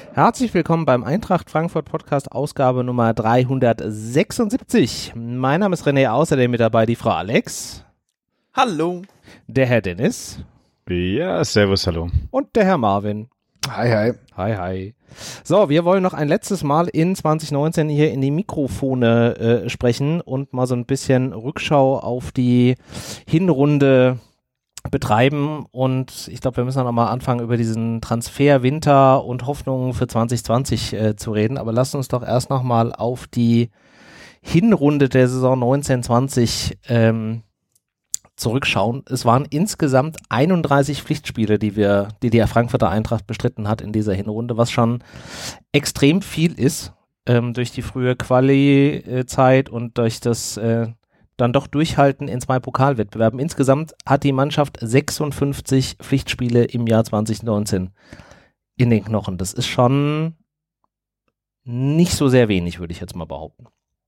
Herzlich willkommen beim Eintracht Frankfurt Podcast, Ausgabe Nummer 376. Mein Name ist René, außerdem mit dabei die Frau Alex. Hallo. Der Herr Dennis. Ja, servus, hallo. Und der Herr Marvin. Hi, hi. Hi, hi. So, wir wollen noch ein letztes Mal in 2019 hier in die Mikrofone sprechen und mal so ein bisschen Rückschau auf die Hinrunde betreiben, und ich glaube, wir müssen dann nochmal anfangen, über diesen Transferwinter und Hoffnungen für 2020 zu reden, aber lasst uns doch erst nochmal auf die Hinrunde der Saison 1920 zurückschauen. Es waren insgesamt 31 Pflichtspiele, die die Frankfurter Eintracht bestritten hat in dieser Hinrunde, was schon extrem viel ist, durch die frühe Quali-Zeit und durch das dann doch Durchhalten in 2 Pokalwettbewerben. Insgesamt hat die Mannschaft 56 Pflichtspiele im Jahr 2019 in den Knochen. Das ist schon nicht so sehr wenig, würde ich jetzt mal behaupten.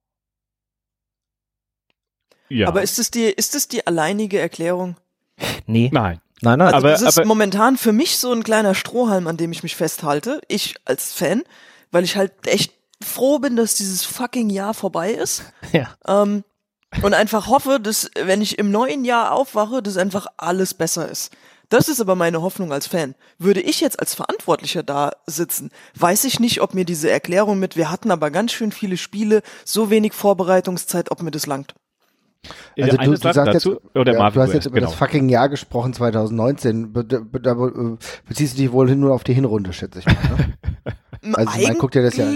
Ja. Aber ist es die alleinige Erklärung? Nee. Nein. Nein. Also das ist momentan für mich so ein kleiner Strohhalm, an dem ich mich festhalte. Ich als Fan, weil ich halt echt froh bin, dass dieses fucking Jahr vorbei ist. Ja. Und einfach hoffe, dass, wenn ich im neuen Jahr aufwache, dass einfach alles besser ist. Das ist aber meine Hoffnung als Fan. Würde ich jetzt als Verantwortlicher da sitzen, weiß ich nicht, ob mir diese Erklärung mit, wir hatten aber ganz schön viele Spiele, so wenig Vorbereitungszeit, ob mir das langt. Also du sagst dazu, jetzt, du hast jetzt über das fucking Jahr gesprochen, 2019. Da beziehst du dich wohl nur auf die Hinrunde, schätze ich mal. Ne? Also man guckt dir das ja.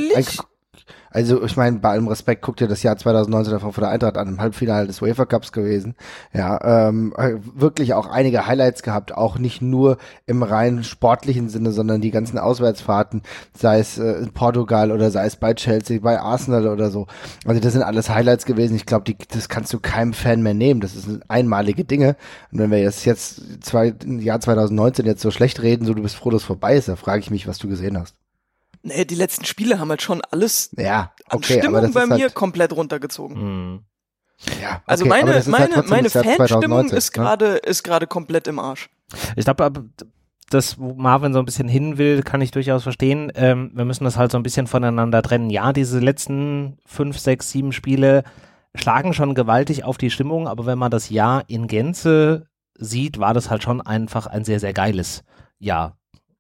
Also ich meine, bei allem Respekt, guckt dir das Jahr 2019 der Frankfurter Eintracht an, im Halbfinale des UEFA Cups gewesen. Ja, wirklich auch einige Highlights gehabt, auch nicht nur im rein sportlichen Sinne, sondern die ganzen Auswärtsfahrten, sei es in Portugal oder sei es bei Chelsea, bei Arsenal oder so. Also das sind alles Highlights gewesen. Ich glaube, das kannst du keinem Fan mehr nehmen. Das sind einmalige Dinge. Und wenn wir jetzt im Jahr 2019 jetzt so schlecht reden, so du bist froh, dass es vorbei ist, da frage ich mich, was du gesehen hast. Nee, die letzten Spiele haben halt schon alles an Stimmung bei mir komplett runtergezogen. Mhm. Ja, okay, also meine Fanstimmung ist gerade komplett im Arsch. Ich glaube, das, wo Marvin so ein bisschen hin will, kann ich durchaus verstehen. Wir müssen das halt so ein bisschen voneinander trennen. Ja, diese letzten 5, 6, 7 Spiele schlagen schon gewaltig auf die Stimmung, aber wenn man das Jahr in Gänze sieht, war das halt schon einfach ein sehr, sehr geiles Jahr.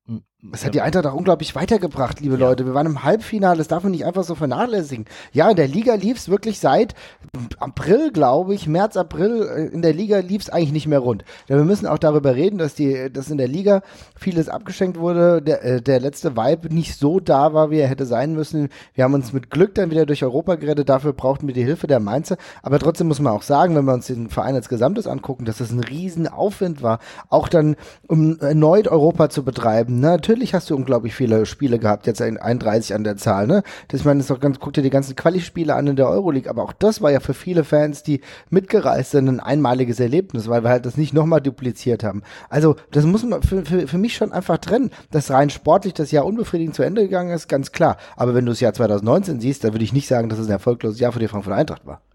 Es hat die Eintracht auch unglaublich weitergebracht, liebe Leute. Wir waren im Halbfinale, das darf man nicht einfach so vernachlässigen. Ja, in der Liga lief es wirklich seit April, glaube ich, März, April, in der Liga lief es eigentlich nicht mehr rund. Denn wir müssen auch darüber reden, dass in der Liga vieles abgeschenkt wurde, der letzte Vibe nicht so da war, wie er hätte sein müssen. Wir haben uns mit Glück dann wieder durch Europa gerettet, dafür brauchten wir die Hilfe der Mainzer. Aber trotzdem muss man auch sagen, wenn wir uns den Verein als Gesamtes angucken, dass es ein riesen Aufwind war, auch dann, um erneut Europa zu betreiben. Natürlich hast du unglaublich viele Spiele gehabt, jetzt 31 an der Zahl, ne? Das, ich meine, das ist doch ganz, guck dir die ganzen Quali-Spiele an in der Euroleague, aber auch das war ja für viele Fans, die mitgereist sind, ein einmaliges Erlebnis, weil wir halt das nicht nochmal dupliziert haben. Also, das muss man für mich schon einfach trennen. Dass rein sportlich das Jahr unbefriedigend zu Ende gegangen ist, ganz klar. Aber wenn du das Jahr 2019 siehst, dann würde ich nicht sagen, dass es ein erfolgloses Jahr für die Frankfurter Eintracht war.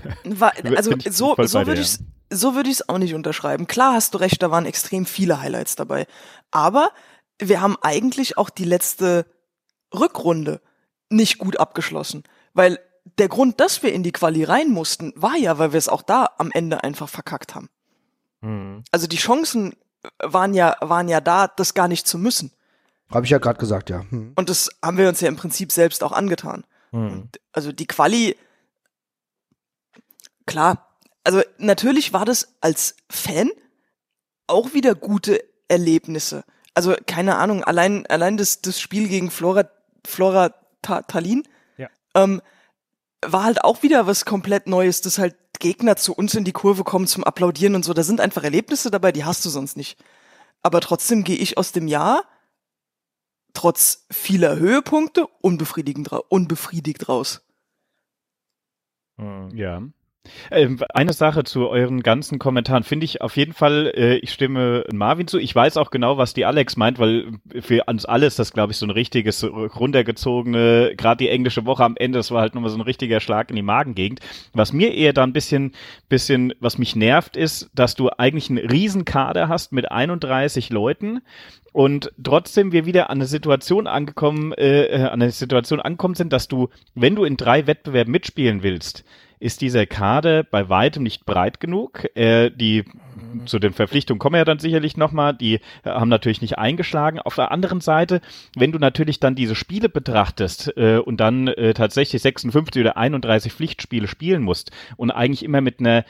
Also, so würde ich es auch nicht unterschreiben. Klar hast du recht, da waren extrem viele Highlights dabei. Aber wir haben eigentlich auch die letzte Rückrunde nicht gut abgeschlossen. Weil der Grund, dass wir in die Quali rein mussten, war ja, weil wir es auch da am Ende einfach verkackt haben. Mhm. Also die Chancen waren ja da, das gar nicht zu müssen. Habe ich ja gerade gesagt, ja. Und das haben wir uns ja im Prinzip selbst auch angetan. Also die Quali, klar, also natürlich war das als Fan auch wieder gute Erlebnisse. Also, keine Ahnung, allein das Spiel gegen Flora Tallinn war halt auch wieder was komplett Neues, dass halt Gegner zu uns in die Kurve kommen zum Applaudieren und so. Da sind einfach Erlebnisse dabei, die hast du sonst nicht. Aber trotzdem gehe ich aus dem Jahr, trotz vieler Höhepunkte, unbefriedigt raus. Ja. Eine Sache zu euren ganzen Kommentaren finde ich auf jeden Fall, ich stimme Marvin zu. Ich weiß auch genau, was die Alex meint, weil für uns alle ist das, glaube ich, so ein richtiges runtergezogene, gerade die englische Woche am Ende, das war halt nochmal so ein richtiger Schlag in die Magengegend. Was mir eher da ein bisschen, was mich nervt, ist, dass du eigentlich einen Riesenkader hast mit 31 Leuten, und trotzdem wir wieder an eine Situation angekommen sind, dass du, wenn du in 3 Wettbewerben mitspielen willst, ist dieser Kader bei weitem nicht breit genug. Zu den Verpflichtungen kommen wir ja dann sicherlich nochmal, die haben natürlich nicht eingeschlagen. Auf der anderen Seite, wenn du natürlich dann diese Spiele betrachtest und dann tatsächlich 56 oder 31 Pflichtspiele spielen musst und eigentlich immer mit einer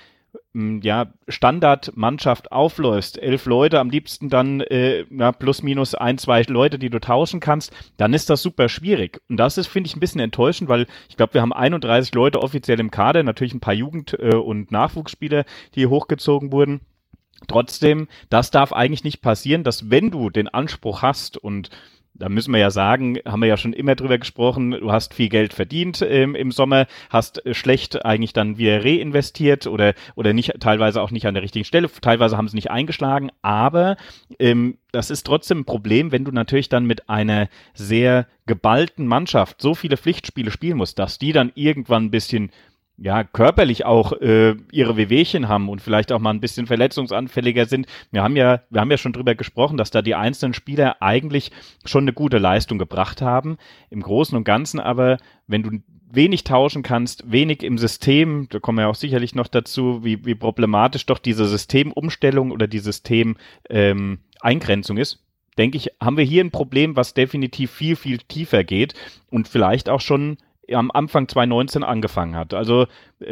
Standardmannschaft aufläufst, 11 Leute, am liebsten dann plus minus 1, 2 Leute, die du tauschen kannst, dann ist das super schwierig. Und das ist, finde ich, ein bisschen enttäuschend, weil ich glaube, wir haben 31 Leute offiziell im Kader, natürlich ein paar Jugend- und Nachwuchsspieler, die hochgezogen wurden. Trotzdem, das darf eigentlich nicht passieren, dass wenn du den Anspruch hast, und da müssen wir ja sagen, haben wir ja schon immer drüber gesprochen, du hast viel Geld verdient im Sommer, hast schlecht eigentlich dann wieder reinvestiert oder nicht, teilweise auch nicht an der richtigen Stelle, teilweise haben sie nicht eingeschlagen, aber das ist trotzdem ein Problem, wenn du natürlich dann mit einer sehr geballten Mannschaft so viele Pflichtspiele spielen musst, dass die dann irgendwann ein bisschen körperlich auch ihre Wehwehchen haben und vielleicht auch mal ein bisschen verletzungsanfälliger sind. Wir haben ja schon drüber gesprochen, dass da die einzelnen Spieler eigentlich schon eine gute Leistung gebracht haben. Im Großen und Ganzen aber, wenn du wenig tauschen kannst, wenig im System, da kommen wir auch sicherlich noch dazu, wie problematisch doch diese Systemumstellung oder die Systemeingrenzung ist, denke ich, haben wir hier ein Problem, was definitiv viel, viel tiefer geht und vielleicht auch schon am Anfang 2019 angefangen hat. Also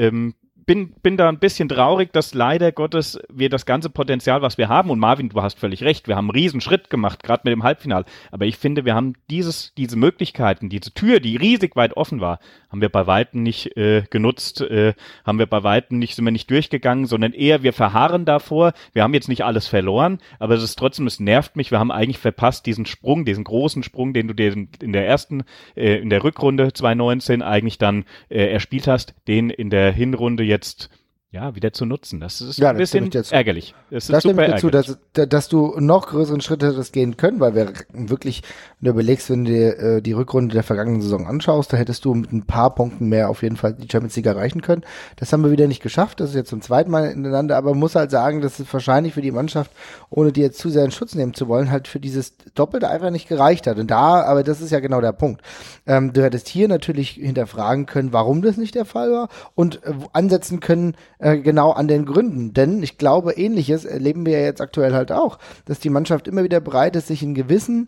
bin da ein bisschen traurig, dass leider Gottes wir das ganze Potenzial, was wir haben, und Marvin, du hast völlig recht, wir haben einen Riesenschritt gemacht, gerade mit dem Halbfinale, aber ich finde, wir haben diese Möglichkeiten, diese Tür, die riesig weit offen war, haben wir bei Weitem nicht genutzt, sind wir nicht durchgegangen, sondern eher wir verharren davor, wir haben jetzt nicht alles verloren, aber es nervt mich, wir haben eigentlich verpasst, diesen großen Sprung, den du dir in der Rückrunde 2019 eigentlich dann erspielt hast, den in der Hinrunde jetzt wieder zu nutzen. Das ist ein bisschen ärgerlich. Das ist super ärgerlich. Dass du noch größeren Schritte hättest gehen können, weil wir wirklich, wenn du überlegst, wenn du dir die Rückrunde der vergangenen Saison anschaust, da hättest du mit ein paar Punkten mehr auf jeden Fall die Champions League erreichen können. Das haben wir wieder nicht geschafft. Das ist jetzt zum zweiten Mal ineinander, aber man muss halt sagen, dass es wahrscheinlich für die Mannschaft, ohne die jetzt zu sehr in Schutz nehmen zu wollen, halt für dieses Doppelte einfach nicht gereicht hat. Aber das ist ja genau der Punkt. Du hättest hier natürlich hinterfragen können, warum das nicht der Fall war und ansetzen können, genau an den Gründen. Denn ich glaube, Ähnliches erleben wir ja jetzt aktuell halt auch, dass die Mannschaft immer wieder bereit ist, sich in gewissen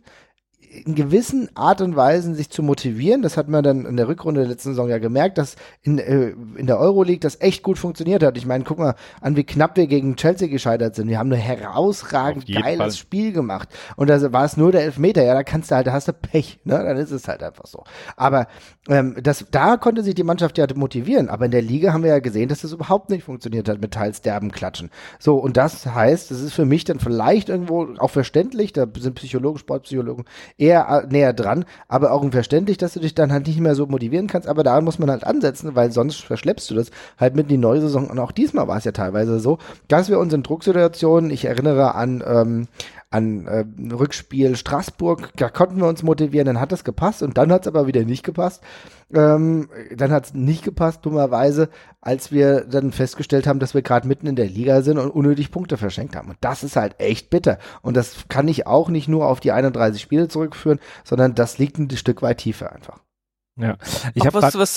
Art und Weisen sich zu motivieren. Das hat man dann in der Rückrunde der letzten Saison ja gemerkt, dass in der Euroleague das echt gut funktioniert hat. Ich meine, guck mal an, wie knapp wir gegen Chelsea gescheitert sind. Wir haben ein herausragend geiles Spiel gemacht. Und da war es nur der Elfmeter. Ja, da hast du Pech. Ne? Dann ist es halt einfach so. Aber da konnte sich die Mannschaft ja motivieren. Aber in der Liga haben wir ja gesehen, dass das überhaupt nicht funktioniert hat mit teils derben Klatschen. So, und das heißt, das ist für mich dann vielleicht irgendwo auch verständlich, da sind Sportpsychologen eher näher dran, aber auch verständlich, dass du dich dann halt nicht mehr so motivieren kannst, aber da muss man halt ansetzen, weil sonst verschleppst du das halt mit in die neue Saison. Und auch diesmal war es ja teilweise so, dass wir uns in Drucksituationen, ich erinnere an Rückspiel Straßburg, da konnten wir uns motivieren, dann hat das gepasst und dann hat es aber wieder nicht gepasst. Dann hat es nicht gepasst, dummerweise, als wir dann festgestellt haben, dass wir gerade mitten in der Liga sind und unnötig Punkte verschenkt haben. Und das ist halt echt bitter. Und das kann ich auch nicht nur auf die 31 Spiele zurückführen, sondern das liegt ein Stück weit tiefer einfach. Ja. Ich habe was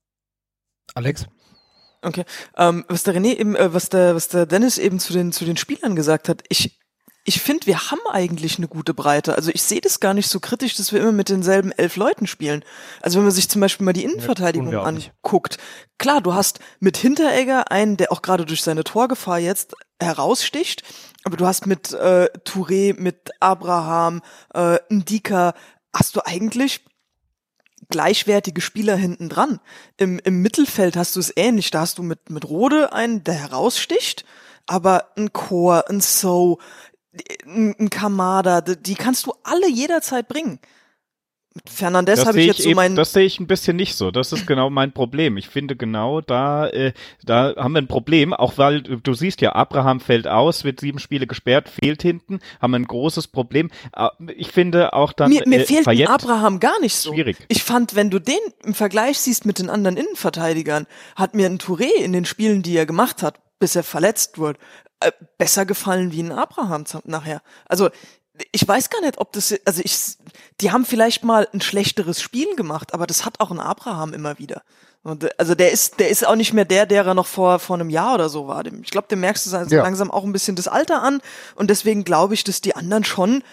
Alex? Okay. Was der René eben, was der Dennis eben zu den Spielern gesagt hat, ich finde, wir haben eigentlich eine gute Breite. Also ich sehe das gar nicht so kritisch, dass wir immer mit denselben 11 Leuten spielen. Also wenn man sich zum Beispiel mal die Innenverteidigung anguckt. Klar, du hast mit Hinteregger einen, der auch gerade durch seine Torgefahr jetzt heraussticht. Aber du hast mit Touré, mit Abraham, Ndika, hast du eigentlich gleichwertige Spieler hinten dran. Im Mittelfeld hast du es ähnlich. Da hast du mit Rode einen, der heraussticht. Aber ein Chor, ein So, ein Kamada, die kannst du alle jederzeit bringen. Mit Fernandes habe ich jetzt so meinen... Das sehe ich ein bisschen nicht so. Das ist genau mein Problem. Ich finde genau da haben wir ein Problem, auch weil du siehst ja, Abraham fällt aus, wird 7 Spiele gesperrt, fehlt hinten, haben wir ein großes Problem. Ich finde auch dann... Mir fehlt ein Abraham gar nicht so. Schwierig. Ich fand, wenn du den im Vergleich siehst mit den anderen Innenverteidigern, hat mir ein Touré in den Spielen, die er gemacht hat, bis er verletzt wurde, besser gefallen wie ein Abraham nachher. Also ich weiß gar nicht, ob das, die haben vielleicht mal ein schlechteres Spiel gemacht, aber das hat auch ein Abraham immer wieder. Und, also der ist auch nicht mehr der er noch vor einem Jahr oder so war. Ich glaube, dem merkst du langsam auch ein bisschen das Alter an und deswegen glaube ich, dass die anderen schon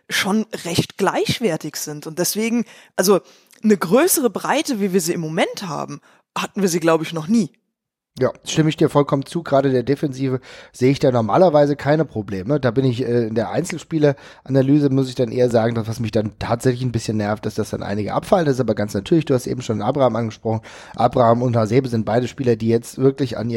recht gleichwertig sind und deswegen, also eine größere Breite, wie wir sie im Moment haben, hatten wir sie, glaube ich, noch nie. Ja, stimme ich dir vollkommen zu. Gerade der Defensive sehe ich da normalerweise keine Probleme. Da bin ich in der Einzelspieler-Analyse, muss ich dann eher sagen, dass was mich dann tatsächlich ein bisschen nervt, ist, dass dann einige abfallen. Das ist aber ganz natürlich. Du hast eben schon Abraham angesprochen. Abraham und Hasebe sind beide Spieler, die jetzt wirklich an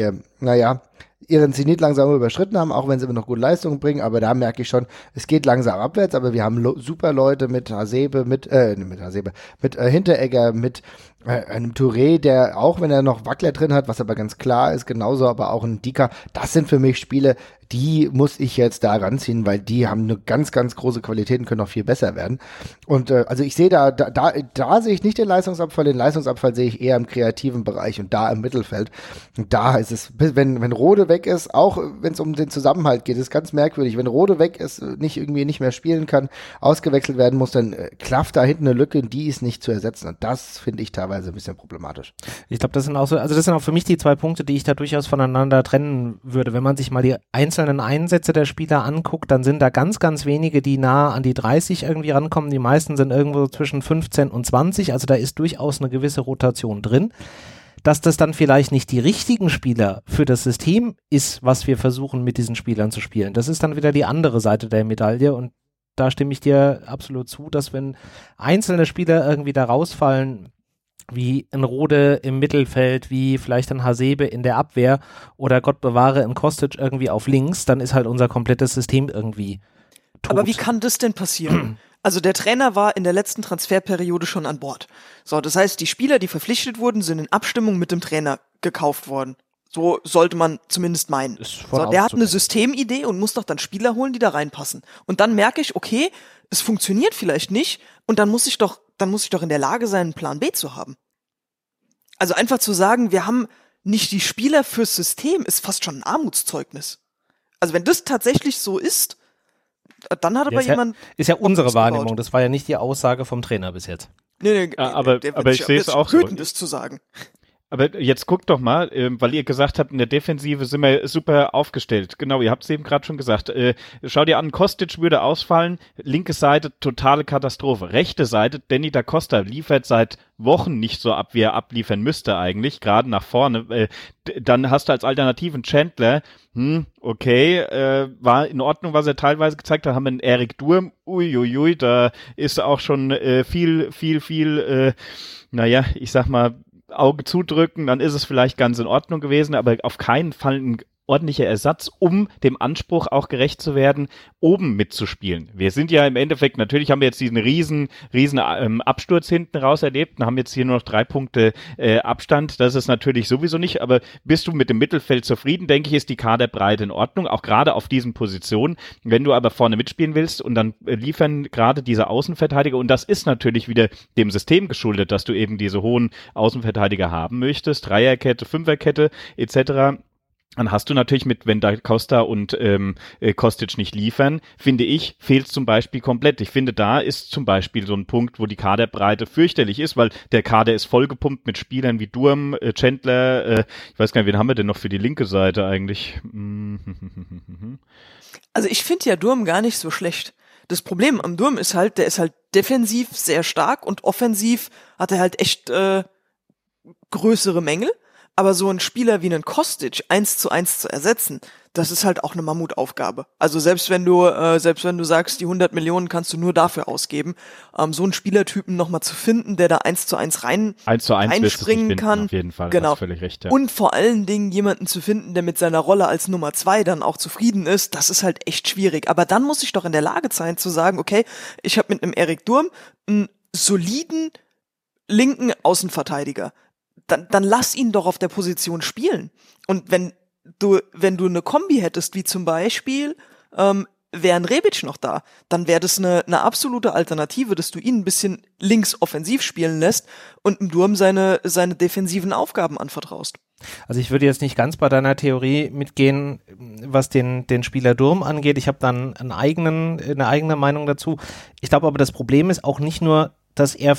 ihren Zenit langsam überschritten haben, auch wenn sie immer noch gute Leistungen bringen, aber da merke ich schon, es geht langsam abwärts, aber wir haben super Leute mit Hasebe, mit Hinteregger, mit einem Touré, der auch, wenn er noch Wackler drin hat, was aber ganz klar ist, genauso aber auch ein Dika, das sind für mich Spiele, die muss ich jetzt da ranziehen, weil die haben eine ganz, ganz große Qualität und können noch viel besser werden. Und also ich sehe da sehe ich nicht den Leistungsabfall sehe ich eher im kreativen Bereich und da im Mittelfeld. Und da ist es, wenn Rode weg ist, auch wenn es um den Zusammenhalt geht, ist ganz merkwürdig. Wenn Rode weg ist, nicht mehr spielen kann, ausgewechselt werden muss, dann klafft da hinten eine Lücke, die ist nicht zu ersetzen. Und das finde ich teilweise ein bisschen problematisch. Ich glaube, das sind auch für mich die 2 Punkte, die ich da durchaus voneinander trennen würde. Wenn man sich mal die einzelnen Einsätze der Spieler anguckt, dann sind da ganz, ganz wenige, die nah an die 30 irgendwie rankommen. Die meisten sind irgendwo zwischen 15 und 20, also da ist durchaus eine gewisse Rotation drin. Dass das dann vielleicht nicht die richtigen Spieler für das System ist, was wir versuchen mit diesen Spielern zu spielen. Das ist dann wieder die andere Seite der Medaille und da stimme ich dir absolut zu, dass wenn einzelne Spieler irgendwie da rausfallen, wie ein Rode im Mittelfeld, wie vielleicht ein Hasebe in der Abwehr oder Gott bewahre ein Kostic irgendwie auf links, dann ist halt unser komplettes System irgendwie tot. Aber wie kann das denn passieren? Also der Trainer war in der letzten Transferperiode schon an Bord. So, das heißt, die Spieler, die verpflichtet wurden, sind in Abstimmung mit dem Trainer gekauft worden. So sollte man zumindest meinen. So, der hat eine Systemidee und muss doch dann Spieler holen, die da reinpassen. Und dann merke ich, okay, es funktioniert vielleicht nicht und dann muss ich doch in der Lage sein, einen Plan B zu haben. Also einfach zu sagen, wir haben nicht die Spieler fürs System, ist fast schon ein Armutszeugnis. Also wenn das tatsächlich so ist, dann hat aber jemand... Ist ja unsere Wahrnehmung, das war ja nicht die Aussage vom Trainer bis jetzt. Nee, aber ich sehe es auch so. Das zu sagen. Aber jetzt guckt doch mal, weil ihr gesagt habt, in der Defensive sind wir super aufgestellt. Genau, ihr habt es eben gerade schon gesagt. Schau dir an, Kostic würde ausfallen, linke Seite totale Katastrophe. Rechte Seite, Danny da Costa liefert seit Wochen nicht so ab, wie er abliefern müsste eigentlich, gerade nach vorne. Dann hast du als Alternativen Chandler, okay, war in Ordnung, was er teilweise gezeigt hat. Haben wir einen Erik Durm, uiuiui, da ist auch schon viel, ich sag mal, Auge zudrücken, dann ist es vielleicht ganz in Ordnung gewesen, aber auf keinen Fall ein ordentlicher Ersatz, um dem Anspruch auch gerecht zu werden, oben mitzuspielen. Wir sind ja im Endeffekt, natürlich haben wir jetzt diesen riesen Absturz hinten raus erlebt und haben jetzt hier nur noch 3 Punkte Abstand. Das ist natürlich sowieso nicht, aber bist du mit dem Mittelfeld zufrieden, denke ich, ist die Kaderbreite in Ordnung, auch gerade auf diesen Positionen. Wenn du aber vorne mitspielen willst und dann liefern gerade diese Außenverteidiger, und das ist natürlich wieder dem System geschuldet, dass du eben diese hohen Außenverteidiger haben möchtest, Dreierkette, Fünferkette etc., dann hast du natürlich wenn da Costa und Kostic nicht liefern, finde ich, fehlt es zum Beispiel komplett. Ich finde, da ist zum Beispiel so ein Punkt, wo die Kaderbreite fürchterlich ist, weil der Kader ist vollgepumpt mit Spielern wie Durm, Chandler, ich weiß gar nicht, wen haben wir denn noch für die linke Seite eigentlich? Also ich finde ja Durm gar nicht so schlecht. Das Problem am Durm ist halt, der ist halt defensiv sehr stark und offensiv hat er halt echt größere Mängel. Aber so ein Spieler wie einen Kostic 1:1 zu ersetzen, das ist halt auch eine Mammutaufgabe. Also selbst wenn du sagst, die 100 Millionen kannst du nur dafür ausgeben, so einen Spielertypen nochmal zu finden, der da 1:1 reinspringen kann. Auf jeden Fall, genau. Hast völlig recht, ja. Und vor allen Dingen jemanden zu finden, der mit seiner Rolle als Nummer 2 dann auch zufrieden ist, das ist halt echt schwierig. Aber dann muss ich doch in der Lage sein zu sagen, okay, ich habe mit einem Erik Durm einen soliden linken Außenverteidiger. Dann lass ihn doch auf der Position spielen. Und wenn du eine Kombi hättest, wie zum Beispiel, wäre ein Rebic noch da, dann wäre das eine absolute Alternative, dass du ihn ein bisschen links offensiv spielen lässt und dem Durm seine defensiven Aufgaben anvertraust. Also ich würde jetzt nicht ganz bei deiner Theorie mitgehen, was den Spieler Durm angeht. Ich habe dann eine eigene Meinung dazu. Ich glaube aber, das Problem ist auch nicht nur, dass er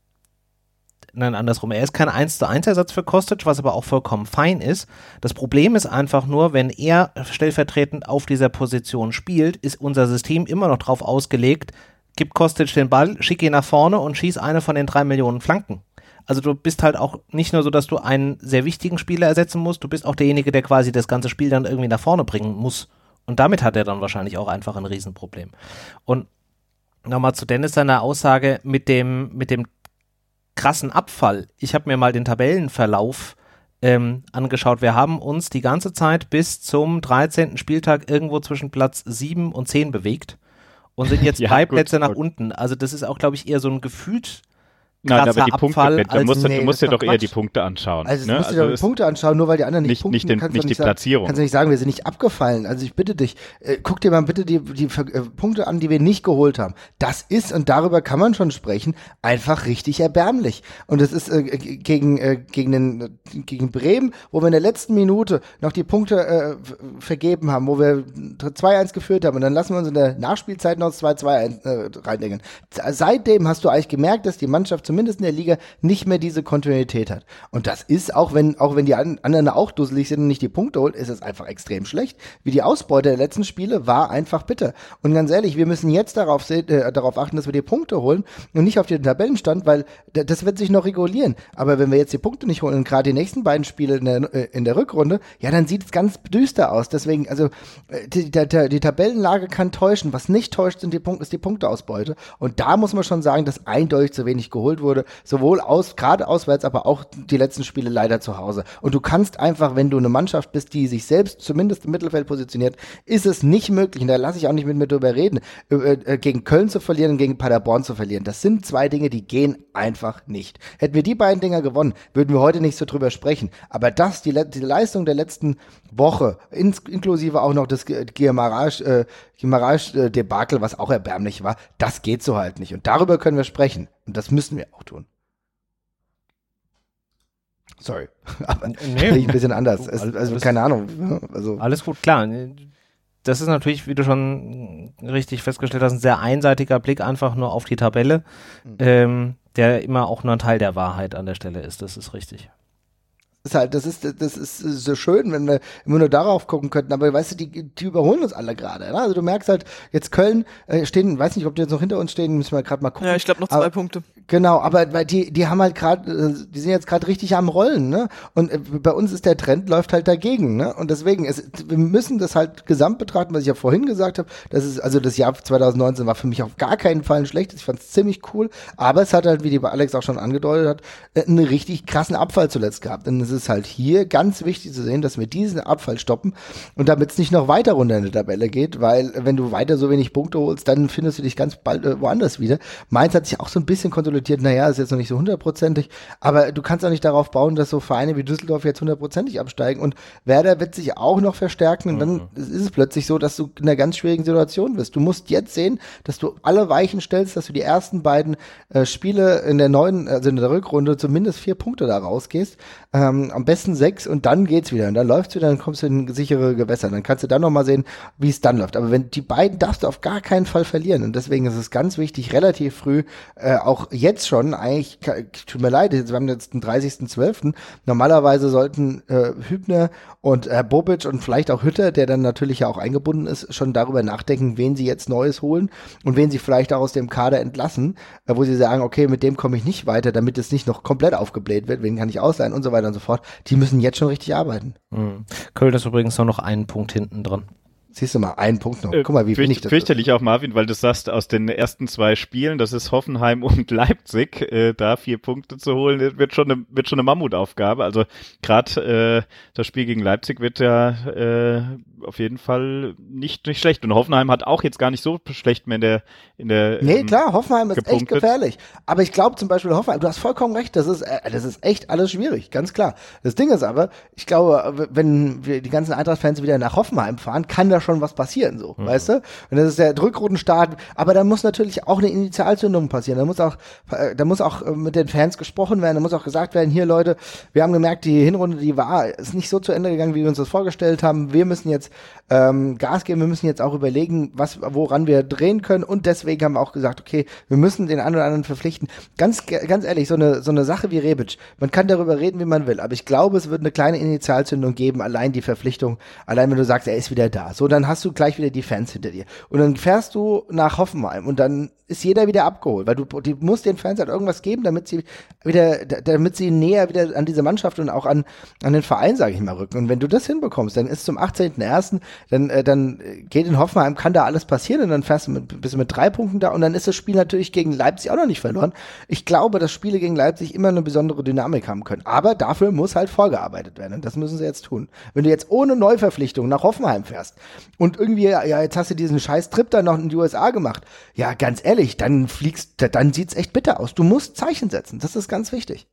ist kein 1:1 Ersatz für Kostic, was aber auch vollkommen fein ist. Das Problem ist einfach nur, wenn er stellvertretend auf dieser Position spielt, ist unser System immer noch drauf ausgelegt, gib Kostic den Ball, schick ihn nach vorne und schieß eine von den 3 Millionen Flanken. Also du bist halt auch nicht nur so, dass du einen sehr wichtigen Spieler ersetzen musst, du bist auch derjenige, der quasi das ganze Spiel dann irgendwie nach vorne bringen muss. Und damit hat er dann wahrscheinlich auch einfach ein Riesenproblem. Und nochmal zu Dennis seiner Aussage mit dem krassen Abfall. Ich habe mir mal den Tabellenverlauf angeschaut. Wir haben uns die ganze Zeit bis zum 13. Spieltag irgendwo zwischen Platz 7 und 10 bewegt und sind jetzt 3 Plätze nach unten. Also das ist auch, glaube ich, eher so ein gefühlt Nein, aber die Abfall Punkte, du musst dir doch eher die Punkte anschauen. Also du musst dir doch die Punkte anschauen, nur weil die anderen nicht punkten. Nicht die Platzierung. Kannst du nicht sagen, wir sind nicht abgefallen. Also ich bitte dich, guck dir mal bitte die Punkte an, die wir nicht geholt haben. Das ist, und darüber kann man schon sprechen, einfach richtig erbärmlich. Und das ist gegen Bremen, wo wir in der letzten Minute noch die Punkte vergeben haben, wo wir 2-1 geführt haben und dann lassen wir uns in der Nachspielzeit noch 2-2 reindenken. Seitdem hast du eigentlich gemerkt, dass die Mannschaft zumindest in der Liga nicht mehr diese Kontinuität hat. Und das ist, auch wenn die anderen auch dusselig sind und nicht die Punkte holen, ist es einfach extrem schlecht. Wie die Ausbeute der letzten Spiele war einfach bitter. Und ganz ehrlich, wir müssen jetzt darauf achten, dass wir die Punkte holen und nicht auf den Tabellenstand, weil das wird sich noch regulieren. Aber wenn wir jetzt die Punkte nicht holen und gerade die nächsten beiden Spiele in der Rückrunde, ja, dann sieht es ganz düster aus. Deswegen, also die Tabellenlage kann täuschen. Was nicht täuscht, ist die Punkteausbeute. Und da muss man schon sagen, dass eindeutig zu wenig geholt wurde, sowohl gerade auswärts, aber auch die letzten Spiele leider zu Hause. Und du kannst einfach, wenn du eine Mannschaft bist, die sich selbst zumindest im Mittelfeld positioniert, ist es nicht möglich, und da lasse ich auch nicht mit mir drüber reden, gegen Köln zu verlieren und gegen Paderborn zu verlieren. Das sind 2 Dinge, die gehen einfach nicht. Hätten wir die beiden Dinger gewonnen, würden wir heute nicht so drüber sprechen. Aber die Leistung der letzten Woche, inklusive auch noch des Guimaraes-Debakel, was auch erbärmlich war, das geht so halt nicht. Und darüber können wir sprechen. Und das müssen wir auch tun. Sorry. Aber ein bisschen anders. Keine Ahnung. Also alles gut, klar. Das ist natürlich, wie du schon richtig festgestellt hast, ein sehr einseitiger Blick einfach nur auf die Tabelle, der immer auch nur ein Teil der Wahrheit an der Stelle ist. Das ist richtig. Das ist so schön, wenn wir immer nur darauf gucken könnten, aber weißt du, die überholen uns alle gerade. Ne? Also du merkst halt, jetzt Köln stehen, weiß nicht, ob die jetzt noch hinter uns stehen, müssen wir gerade mal gucken. Ja, ich glaube noch 2 Punkte. Genau, aber weil die haben halt gerade, die sind jetzt gerade richtig am Rollen, ne? Und bei uns ist der Trend, läuft halt dagegen, ne? Und deswegen, wir müssen das halt gesamt betrachten, was ich ja vorhin gesagt habe. Also das Jahr 2019 war für mich auf gar keinen Fall ein schlechtes. Ich fand es ziemlich cool, aber es hat halt, wie die bei Alex auch schon angedeutet hat, einen richtig krassen Abfall zuletzt gehabt. Und es ist halt hier ganz wichtig zu sehen, dass wir diesen Abfall stoppen und damit es nicht noch weiter runter in der Tabelle geht, weil wenn du weiter so wenig Punkte holst, dann findest du dich ganz bald woanders wieder. Mainz hat sich auch so ein bisschen konsolidiert, naja, ist jetzt noch nicht so 100%ig, aber du kannst auch nicht darauf bauen, dass so Vereine wie Düsseldorf jetzt 100%ig absteigen und Werder wird sich auch noch verstärken und dann ist es plötzlich so, dass du in einer ganz schwierigen Situation bist. Du musst jetzt sehen, dass du alle Weichen stellst, dass du die ersten beiden Spiele in der Rückrunde zumindest 4 Punkte da rausgehst, am besten 6 und dann geht's wieder und dann läuft's wieder, dann kommst du in sichere Gewässer, dann kannst du dann nochmal sehen, wie es dann läuft. Aber wenn die beiden darfst du auf gar keinen Fall verlieren und deswegen ist es ganz wichtig, relativ früh, auch jetzt schon, eigentlich, tut mir leid, wir haben jetzt den 30.12., normalerweise sollten Hübner und Bobic und vielleicht auch Hütter, der dann natürlich ja auch eingebunden ist, schon darüber nachdenken, wen sie jetzt Neues holen und wen sie vielleicht auch aus dem Kader entlassen, wo sie sagen, okay, mit dem komme ich nicht weiter, damit es nicht noch komplett aufgebläht wird, wen kann ich ausleihen und so weiter und so fort. Die müssen jetzt schon richtig arbeiten. Köln ist übrigens noch einen Punkt hinten dran. Siehst du mal, einen Punkt noch. Guck mal, wie wenig das fürchterlich auch, Marvin, weil du sagst, aus den ersten 2 Spielen, das ist Hoffenheim und Leipzig, da 4 Punkte zu holen, wird schon eine Mammutaufgabe. Also gerade das Spiel gegen Leipzig wird ja auf jeden Fall nicht schlecht. Und Hoffenheim hat auch jetzt gar nicht so schlecht mehr in der Nee, klar, Hoffenheim ist gepunktet. echt gefährlich. Aber ich glaube zum Beispiel Hoffenheim, du hast vollkommen recht, das ist echt alles schwierig, ganz klar. Das Ding ist aber, ich glaube, wenn wir die ganzen Eintracht-Fans wieder nach Hoffenheim fahren, kann da schon was passieren, so, weißt du? Und das ist der Drückrutenstart, aber da muss natürlich auch eine Initialzündung passieren. Da muss auch mit den Fans gesprochen werden, da muss auch gesagt werden, hier Leute, wir haben gemerkt, die Hinrunde, ist nicht so zu Ende gegangen, wie wir uns das vorgestellt haben. Wir müssen jetzt Gas geben, wir müssen jetzt auch überlegen, woran wir drehen können, und deswegen haben wir auch gesagt, okay, wir müssen den einen oder anderen verpflichten. Ganz ehrlich, so eine Sache wie Rebic, man kann darüber reden, wie man will, aber ich glaube, es wird eine kleine Initialzündung geben, allein die Verpflichtung, allein wenn du sagst, er ist wieder da. So, dann hast du gleich wieder die Fans hinter dir. Und dann fährst du nach Hoffenheim und dann ist jeder wieder abgeholt, weil du musst den Fans halt irgendwas geben, damit sie näher wieder an diese Mannschaft und auch an den Verein, sage ich mal, rücken. Und wenn du das hinbekommst, dann ist zum 18.01., dann geht in Hoffenheim, kann da alles passieren, und dann bist du mit 3 Punkten da, und dann ist das Spiel natürlich gegen Leipzig auch noch nicht verloren. Ich glaube, dass Spiele gegen Leipzig immer eine besondere Dynamik haben können. Aber dafür muss halt vorgearbeitet werden, und das müssen sie jetzt tun. Wenn du jetzt ohne Neuverpflichtung nach Hoffenheim fährst und irgendwie, ja, jetzt hast du diesen scheiß Trip dann noch in die USA gemacht, ja, ganz ehrlich, dann sieht's echt bitter aus. Du musst Zeichen setzen, das ist ganz wichtig.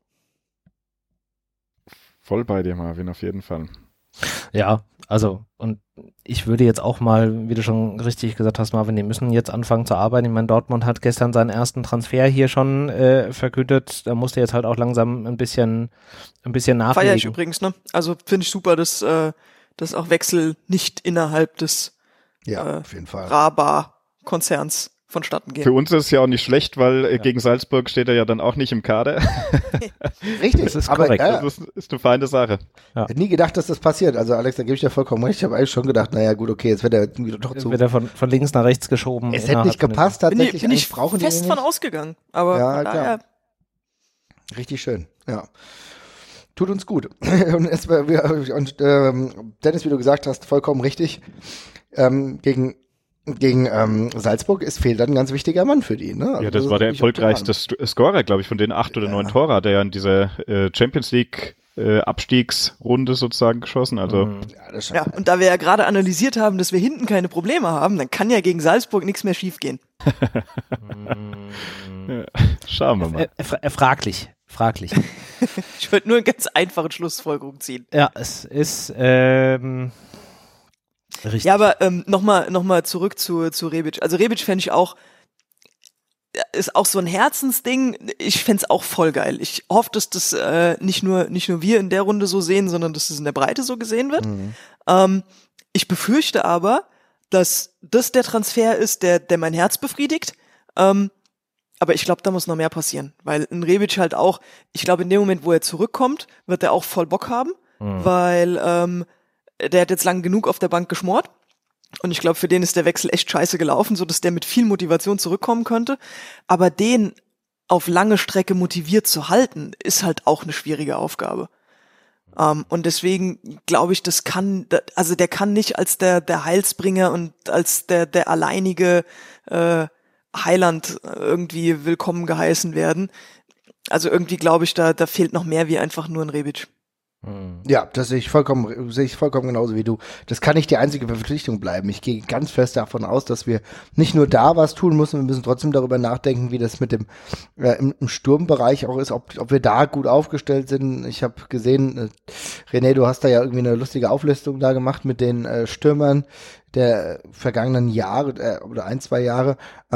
Voll bei dir, Marvin, auf jeden Fall. Ja, also, und ich würde jetzt auch mal, wie du schon richtig gesagt hast, Marvin, die müssen jetzt anfangen zu arbeiten. Ich meine, Dortmund hat gestern seinen ersten Transfer hier schon verkündet. Da musste jetzt halt auch langsam ein bisschen nachlegen. Feier ich übrigens, ne? Also finde ich super, dass auch Wechsel nicht innerhalb des auf jeden Fall. Raba-Konzerns vonstatten gehen. Für uns ist es ja auch nicht schlecht, weil gegen Salzburg steht er ja dann auch nicht im Kader. Richtig, das ist aber korrekt. Das ist eine feine Sache. Ich hätte nie gedacht, dass das passiert. Also Alex, da gebe ich dir vollkommen recht. Ich habe eigentlich schon gedacht, naja gut, okay, jetzt wird er irgendwie doch zu... Wird er von links nach rechts geschoben. Es hätte nicht gepasst, tatsächlich. Bin ich brauchen die fest nicht. von ausgegangen. Aber Ja, von daher, richtig schön, ja. Tut uns gut. Dennis, wie du gesagt hast, vollkommen richtig. Gegen Salzburg fehlt dann ein ganz wichtiger Mann für die. Ne? Also ja, das war der erfolgreichste Scorer, glaube ich, von den 8 oder 9 Tore hat er ja in dieser Champions League Abstiegsrunde sozusagen geschossen. Also ja, und da wir ja gerade analysiert haben, dass wir hinten keine Probleme haben, dann kann ja gegen Salzburg nichts mehr schiefgehen. Schauen wir mal. Fraglich. Ich wollte nur eine ganz einfache Schlussfolgerung ziehen. Ja, es ist richtig. Ja, aber noch mal zurück zu Rebic. Also Rebic fände ich auch, ist auch so ein Herzensding. Ich fände es auch voll geil. Ich hoffe, dass das nicht nur wir in der Runde so sehen, sondern dass es in der Breite so gesehen wird. Ich befürchte aber, dass das der Transfer ist, der mein Herz befriedigt. Aber ich glaube, da muss noch mehr passieren, weil ein Rebic halt auch, ich glaube, in dem Moment, wo er zurückkommt, wird er auch voll Bock haben, weil der hat jetzt lang genug auf der Bank geschmort. Und ich glaube, für den ist der Wechsel echt scheiße gelaufen, so dass der mit viel Motivation zurückkommen könnte. Aber den auf lange Strecke motiviert zu halten, ist halt auch eine schwierige Aufgabe. Und deswegen glaube ich, der kann nicht als der Heilsbringer und als der alleinige Heiland irgendwie willkommen geheißen werden. Also irgendwie glaube ich, da fehlt noch mehr wie einfach nur ein Rebic. Ja, das sehe ich vollkommen genauso wie du. Das kann nicht die einzige Verpflichtung bleiben. Ich gehe ganz fest davon aus, dass wir nicht nur da was tun müssen, wir müssen trotzdem darüber nachdenken, wie das mit dem im Sturmbereich auch ist, ob wir da gut aufgestellt sind. Ich habe gesehen, René, du hast da ja irgendwie eine lustige Auflistung da gemacht mit den Stürmern der vergangenen Jahre oder 1-2 Jahre.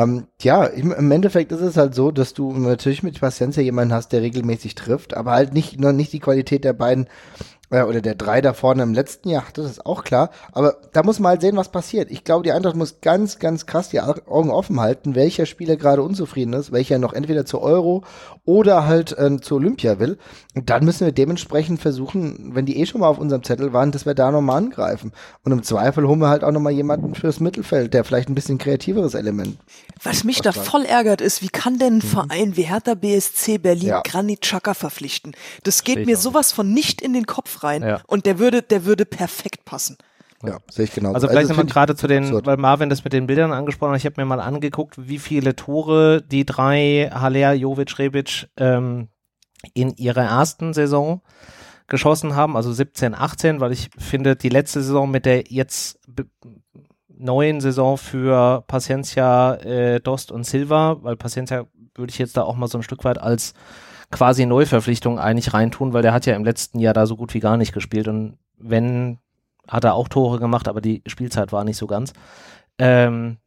Im Endeffekt ist es halt so, dass du natürlich mit Paciencia jemanden hast, der regelmäßig trifft, aber halt nicht die Qualität der beiden oder der 3 da vorne im letzten Jahr, das ist auch klar, aber da muss man halt sehen, was passiert. Ich glaube, die Eintracht muss ganz, ganz krass die Augen offen halten, welcher Spieler gerade unzufrieden ist, welcher noch entweder zur Euro oder halt zur Olympia will. Und dann müssen wir dementsprechend versuchen, wenn die schon mal auf unserem Zettel waren, dass wir da nochmal angreifen. Und im Zweifel holen wir halt auch nochmal jemanden fürs Mittelfeld, der vielleicht ein bisschen kreativeres Element. Was mich da voll ärgert ist, wie kann denn ein Verein wie Hertha BSC Berlin Granit Xhaka verpflichten? Das geht mir sowas von nicht in den Kopf rein und der würde perfekt passen. Ja, sehe ich genauso. Also vielleicht nochmal gerade zu den, absurd. weil Marvin das mit den Bildern angesprochen hat, ich habe mir mal angeguckt, wie viele Tore die drei, Haller, Jovic, Rebic, in ihrer ersten Saison geschossen haben, also 17, 18, weil ich finde, die letzte Saison mit der jetzt neuen Saison für Paciencia, Dost und Silva, weil Paciencia würde ich jetzt da auch mal so ein Stück weit als quasi Neuverpflichtung eigentlich reintun, weil der hat ja im letzten Jahr da so gut wie gar nicht gespielt und wenn, hat er auch Tore gemacht, aber die Spielzeit war nicht so ganz, dann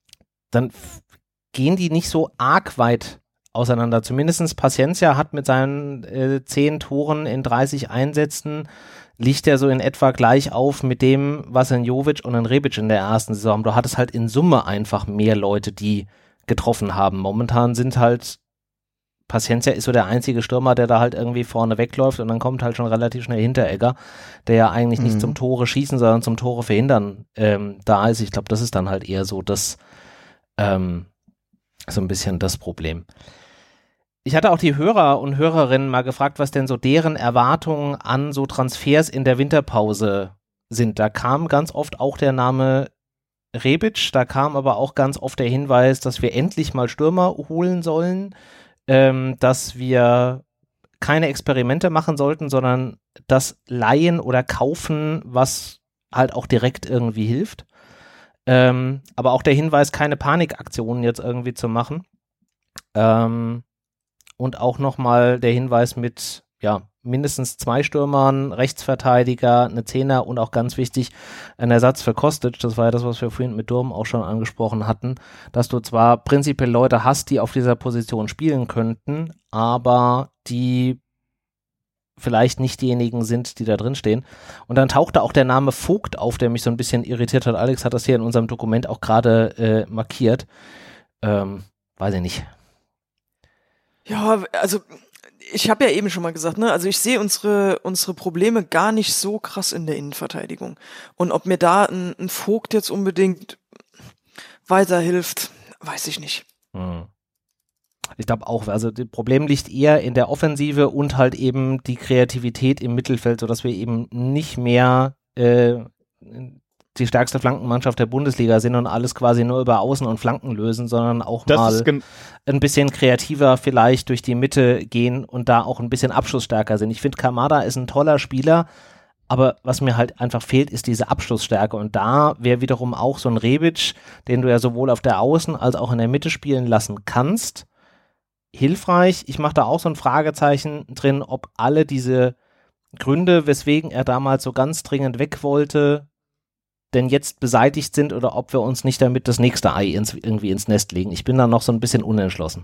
gehen die nicht so arg weit auseinander. Zumindest Paciencia hat mit seinen 10 Toren in 30 Einsätzen, liegt er so in etwa gleich auf mit dem, was ein Jovic und ein Rebic in der ersten Saison haben. Du hattest halt in Summe einfach mehr Leute, die getroffen haben. Momentan sind halt, Paciencia ist so der einzige Stürmer, der da halt irgendwie vorne wegläuft und dann kommt halt schon relativ schnell Hinteregger, der ja eigentlich nicht zum Tore schießen, sondern zum Tore verhindern da ist. Ich glaube, das ist dann halt eher so das, so ein bisschen das Problem. Ich hatte auch die Hörer und Hörerinnen mal gefragt, was denn so deren Erwartungen an so Transfers in der Winterpause sind. Da kam ganz oft auch der Name Rebic, da kam aber auch ganz oft der Hinweis, dass wir endlich mal Stürmer holen sollen, dass wir keine Experimente machen sollten, sondern das Leihen oder Kaufen, was halt auch direkt irgendwie hilft. Aber auch der Hinweis, keine Panikaktionen jetzt irgendwie zu machen. Und auch nochmal der Hinweis mit, ja, mindestens 2 Stürmern, Rechtsverteidiger, eine Zehner und auch ganz wichtig, ein Ersatz für Kostic. Das war ja das, was wir vorhin mit Durm auch schon angesprochen hatten, dass du zwar prinzipiell Leute hast, die auf dieser Position spielen könnten, aber die vielleicht nicht diejenigen sind, die da drin stehen. Und dann tauchte auch der Name Vogt auf, der mich so ein bisschen irritiert hat. Alex hat das hier in unserem Dokument auch gerade markiert. Weiß ich nicht. Ja, also ich habe ja eben schon mal gesagt, ne, also ich sehe unsere Probleme gar nicht so krass in der Innenverteidigung. Und ob mir da ein Vogt jetzt unbedingt weiterhilft, weiß ich nicht. Ich glaube auch, also das Problem liegt eher in der Offensive und halt eben die Kreativität im Mittelfeld, sodass wir eben nicht mehr die stärkste Flankenmannschaft der Bundesliga sind und alles quasi nur über Außen und Flanken lösen, sondern auch mal ein bisschen kreativer vielleicht durch die Mitte gehen und da auch ein bisschen abschlussstärker sind. Ich finde, Kamada ist ein toller Spieler, aber was mir halt einfach fehlt, ist diese Abschlussstärke und da wäre wiederum auch so ein Rebic, den du ja sowohl auf der Außen- als auch in der Mitte spielen lassen kannst, hilfreich. Ich mache da auch so ein Fragezeichen drin, ob alle diese Gründe, weswegen er damals so ganz dringend weg wollte, denn jetzt beseitigt sind oder ob wir uns nicht damit das nächste Ei irgendwie ins Nest legen. Ich bin da noch so ein bisschen unentschlossen.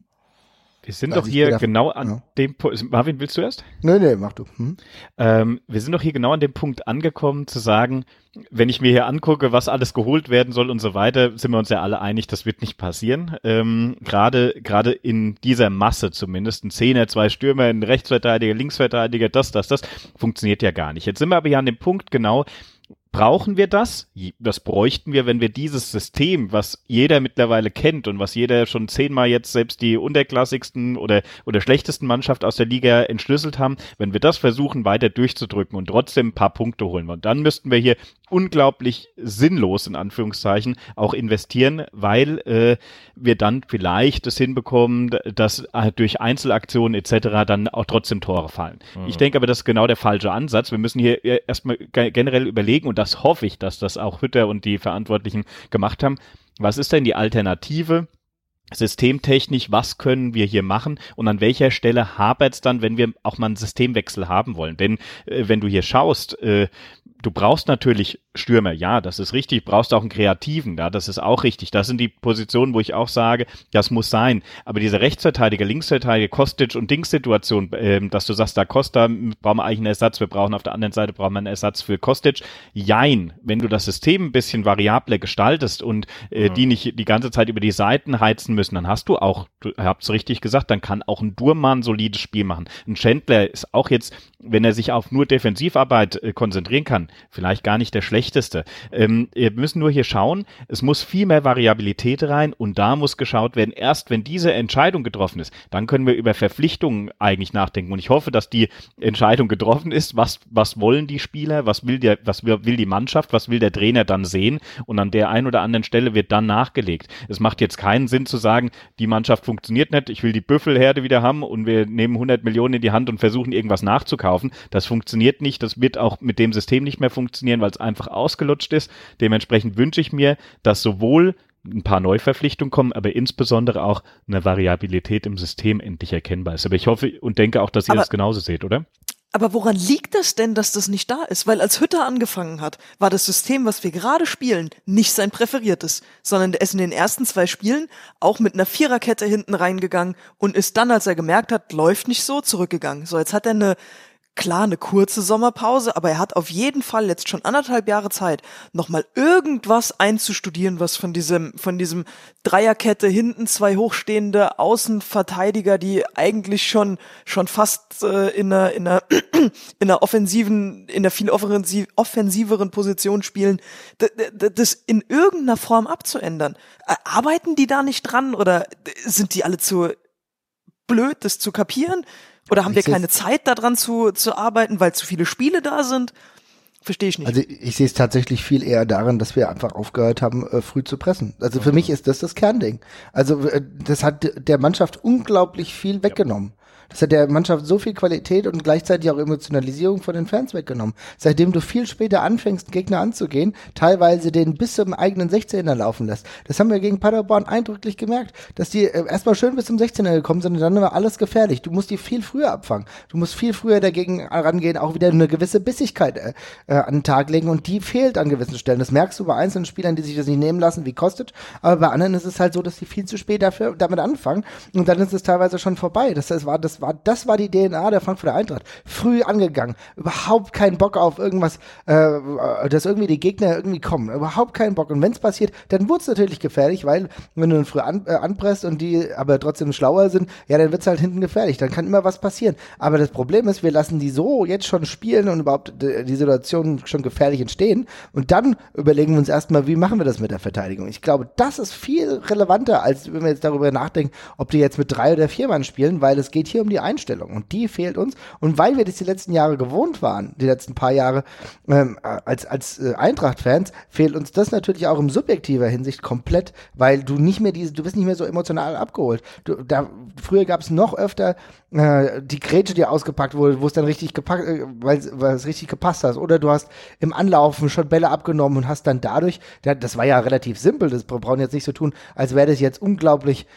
Wir sind doch hier genau an dem Punkt. Marvin, willst du erst? Nee, mach du. Wir sind doch hier genau an dem Punkt angekommen, zu sagen, wenn ich mir hier angucke, was alles geholt werden soll und so weiter, sind wir uns ja alle einig, das wird nicht passieren. Gerade in dieser Masse zumindest, ein Zehner, 2 Stürmer, ein Rechtsverteidiger, Linksverteidiger, das funktioniert ja gar nicht. Jetzt sind wir aber hier an dem Punkt genau, brauchen wir das? Das bräuchten wir, wenn wir dieses System, was jeder mittlerweile kennt und was jeder schon 10-mal jetzt selbst die unterklassigsten oder schlechtesten Mannschaft aus der Liga entschlüsselt haben, wenn wir das versuchen weiter durchzudrücken und trotzdem ein paar Punkte holen. Und dann müssten wir hier unglaublich sinnlos, in Anführungszeichen, auch investieren, weil wir dann vielleicht es hinbekommen, dass durch Einzelaktionen etc. dann auch trotzdem Tore fallen. Ich denke aber, das ist genau der falsche Ansatz. Wir müssen hier erstmal generell überlegen, und das hoffe ich, dass das auch Hütter und die Verantwortlichen gemacht haben, was ist denn die Alternative? Systemtechnisch, was können wir hier machen und an welcher Stelle hapert's dann, wenn wir auch mal einen Systemwechsel haben wollen? Denn wenn du hier schaust, du brauchst natürlich Stürmer, ja, das ist richtig, brauchst auch einen Kreativen, ja, das ist auch richtig. Das sind die Positionen, wo ich auch sage, das muss sein. Aber diese Rechtsverteidiger, Linksverteidiger, Kostic und Dings-Situation, dass du sagst, da Costa brauchen wir eigentlich einen Ersatz, wir brauchen auf der anderen Seite brauchen wir einen Ersatz für Kostic. Jein, wenn du das System ein bisschen variabler gestaltest und die nicht die ganze Zeit über die Seiten heizen müssen, dann hast du auch, du hab's richtig gesagt, dann kann auch ein Durm ein solides Spiel machen. Ein Schändler ist auch jetzt, wenn er sich auf nur Defensivarbeit konzentrieren kann, vielleicht gar nicht der schlechteste. Wir müssen nur hier schauen, es muss viel mehr Variabilität rein und da muss geschaut werden, erst wenn diese Entscheidung getroffen ist, dann können wir über Verpflichtungen eigentlich nachdenken und ich hoffe, dass die Entscheidung getroffen ist, was wollen die Spieler, was will die Mannschaft, was will der Trainer dann sehen und an der einen oder anderen Stelle wird dann nachgelegt. Es macht jetzt keinen Sinn zu sagen, die Mannschaft funktioniert nicht, ich will die Büffelherde wieder haben und wir nehmen 100 Millionen in die Hand und versuchen irgendwas nachzukaufen. Das funktioniert nicht, das wird auch mit dem System nicht mehr funktionieren, weil es einfach ausgelutscht ist. Dementsprechend wünsche ich mir, dass sowohl ein paar Neuverpflichtungen kommen, aber insbesondere auch eine Variabilität im System endlich erkennbar ist. Aber ich hoffe und denke auch, dass ihr das genauso seht, oder? Aber woran liegt das denn, dass das nicht da ist? Weil als Hütter angefangen hat, war das System, was wir gerade spielen, nicht sein präferiertes, sondern er ist in den ersten 2 Spielen auch mit einer Viererkette hinten reingegangen und ist dann, als er gemerkt hat, läuft nicht so, zurückgegangen. So, jetzt hat er eine kurze Sommerpause, aber er hat auf jeden Fall jetzt schon 1,5 Jahre Zeit, nochmal irgendwas einzustudieren, was von diesem Dreierkette hinten 2 hochstehende Außenverteidiger, die eigentlich schon fast in einer viel offensiveren Position spielen, das in irgendeiner Form abzuändern. Arbeiten die da nicht dran oder sind die alle zu blöd, das zu kapieren? Oder haben wir keine Zeit daran zu arbeiten, weil zu viele Spiele da sind? Verstehe ich nicht. Also ich sehe es tatsächlich viel eher daran, dass wir einfach aufgehört haben, früh zu pressen. Also für mich ist das Kernding. Also das hat der Mannschaft unglaublich viel weggenommen. Das hat der Mannschaft so viel Qualität und gleichzeitig auch Emotionalisierung von den Fans weggenommen. Seitdem du viel später anfängst, Gegner anzugehen, teilweise den bis zum eigenen 16er laufen lässt. Das haben wir gegen Paderborn eindrücklich gemerkt, dass die erstmal schön bis zum 16er gekommen sind und dann war alles gefährlich. Du musst die viel früher abfangen. Du musst viel früher dagegen rangehen, auch wieder eine gewisse Bissigkeit an den Tag legen und die fehlt an gewissen Stellen. Das merkst du bei einzelnen Spielern, die sich das nicht nehmen lassen, wie Kostic, aber bei anderen ist es halt so, dass die viel zu spät damit anfangen und dann ist es teilweise schon vorbei. Das war die DNA der Frankfurter Eintracht. Früh angegangen. Überhaupt keinen Bock auf irgendwas, dass irgendwie die Gegner irgendwie kommen. Überhaupt keinen Bock. Und wenn es passiert, dann wurde es natürlich gefährlich, weil wenn du dann früh anpresst und die aber trotzdem schlauer sind, ja, dann wird es halt hinten gefährlich. Dann kann immer was passieren. Aber das Problem ist, wir lassen die so jetzt schon spielen und überhaupt die Situation schon gefährlich entstehen. Und dann überlegen wir uns erstmal, wie machen wir das mit der Verteidigung. Ich glaube, das ist viel relevanter, als wenn wir jetzt darüber nachdenken, ob die jetzt mit 3 oder 4 Mann spielen, weil es geht hier um die Einstellung und die fehlt uns und weil wir das die letzten Jahre gewohnt waren, die letzten paar Jahre als Eintracht-Fans, fehlt uns das natürlich auch in subjektiver Hinsicht komplett, weil du bist nicht mehr so emotional abgeholt. Früher gab es noch öfter die Grätsche, die ausgepackt wurde, wo es dann richtig gepackt, weil es richtig gepasst hat, oder du hast im Anlaufen schon Bälle abgenommen und hast dann dadurch, das war ja relativ simpel, das brauchen jetzt nicht so tun, als wäre das jetzt unglaublich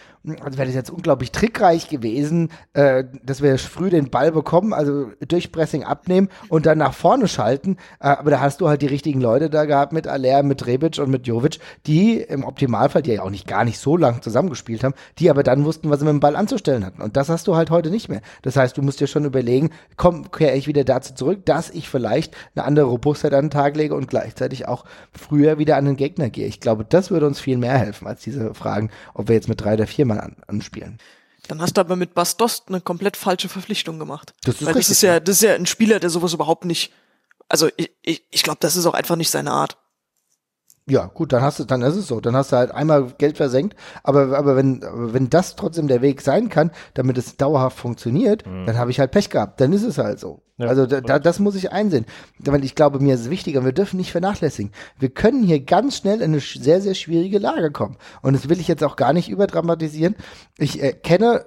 trickreich gewesen, dass wir früh den Ball bekommen, also durch Pressing abnehmen und dann nach vorne schalten, aber da hast du halt die richtigen Leute da gehabt mit Aller, mit Rebic und mit Jovic, die im Optimalfall, die ja auch gar nicht so lang zusammengespielt haben, die aber dann wussten, was sie mit dem Ball anzustellen hatten und das hast du halt heute nicht mehr. Das heißt, du musst dir schon überlegen, kehre ich wieder dazu zurück, dass ich vielleicht eine andere Robustheit an den Tag lege und gleichzeitig auch früher wieder an den Gegner gehe. Ich glaube, das würde uns viel mehr helfen, als diese Fragen, ob wir jetzt mit 3 oder 4 Mann anspielen. Dann hast du aber mit Bas Dost eine komplett falsche Verpflichtung gemacht. Das ist das ist ja ein Spieler, der sowas überhaupt nicht, also ich glaube, das ist auch einfach nicht seine Art. Ja, gut, dann ist es so. Dann hast du halt einmal Geld versenkt, aber wenn das trotzdem der Weg sein kann, damit es dauerhaft funktioniert, dann habe ich halt Pech gehabt. Dann ist es halt so. Ja, also das muss ich einsehen. Weil ich glaube, mir ist es wichtiger, wir dürfen nicht vernachlässigen. Wir können hier ganz schnell in eine sehr, sehr schwierige Lage kommen. Und das will ich jetzt auch gar nicht überdramatisieren. Ich erkenne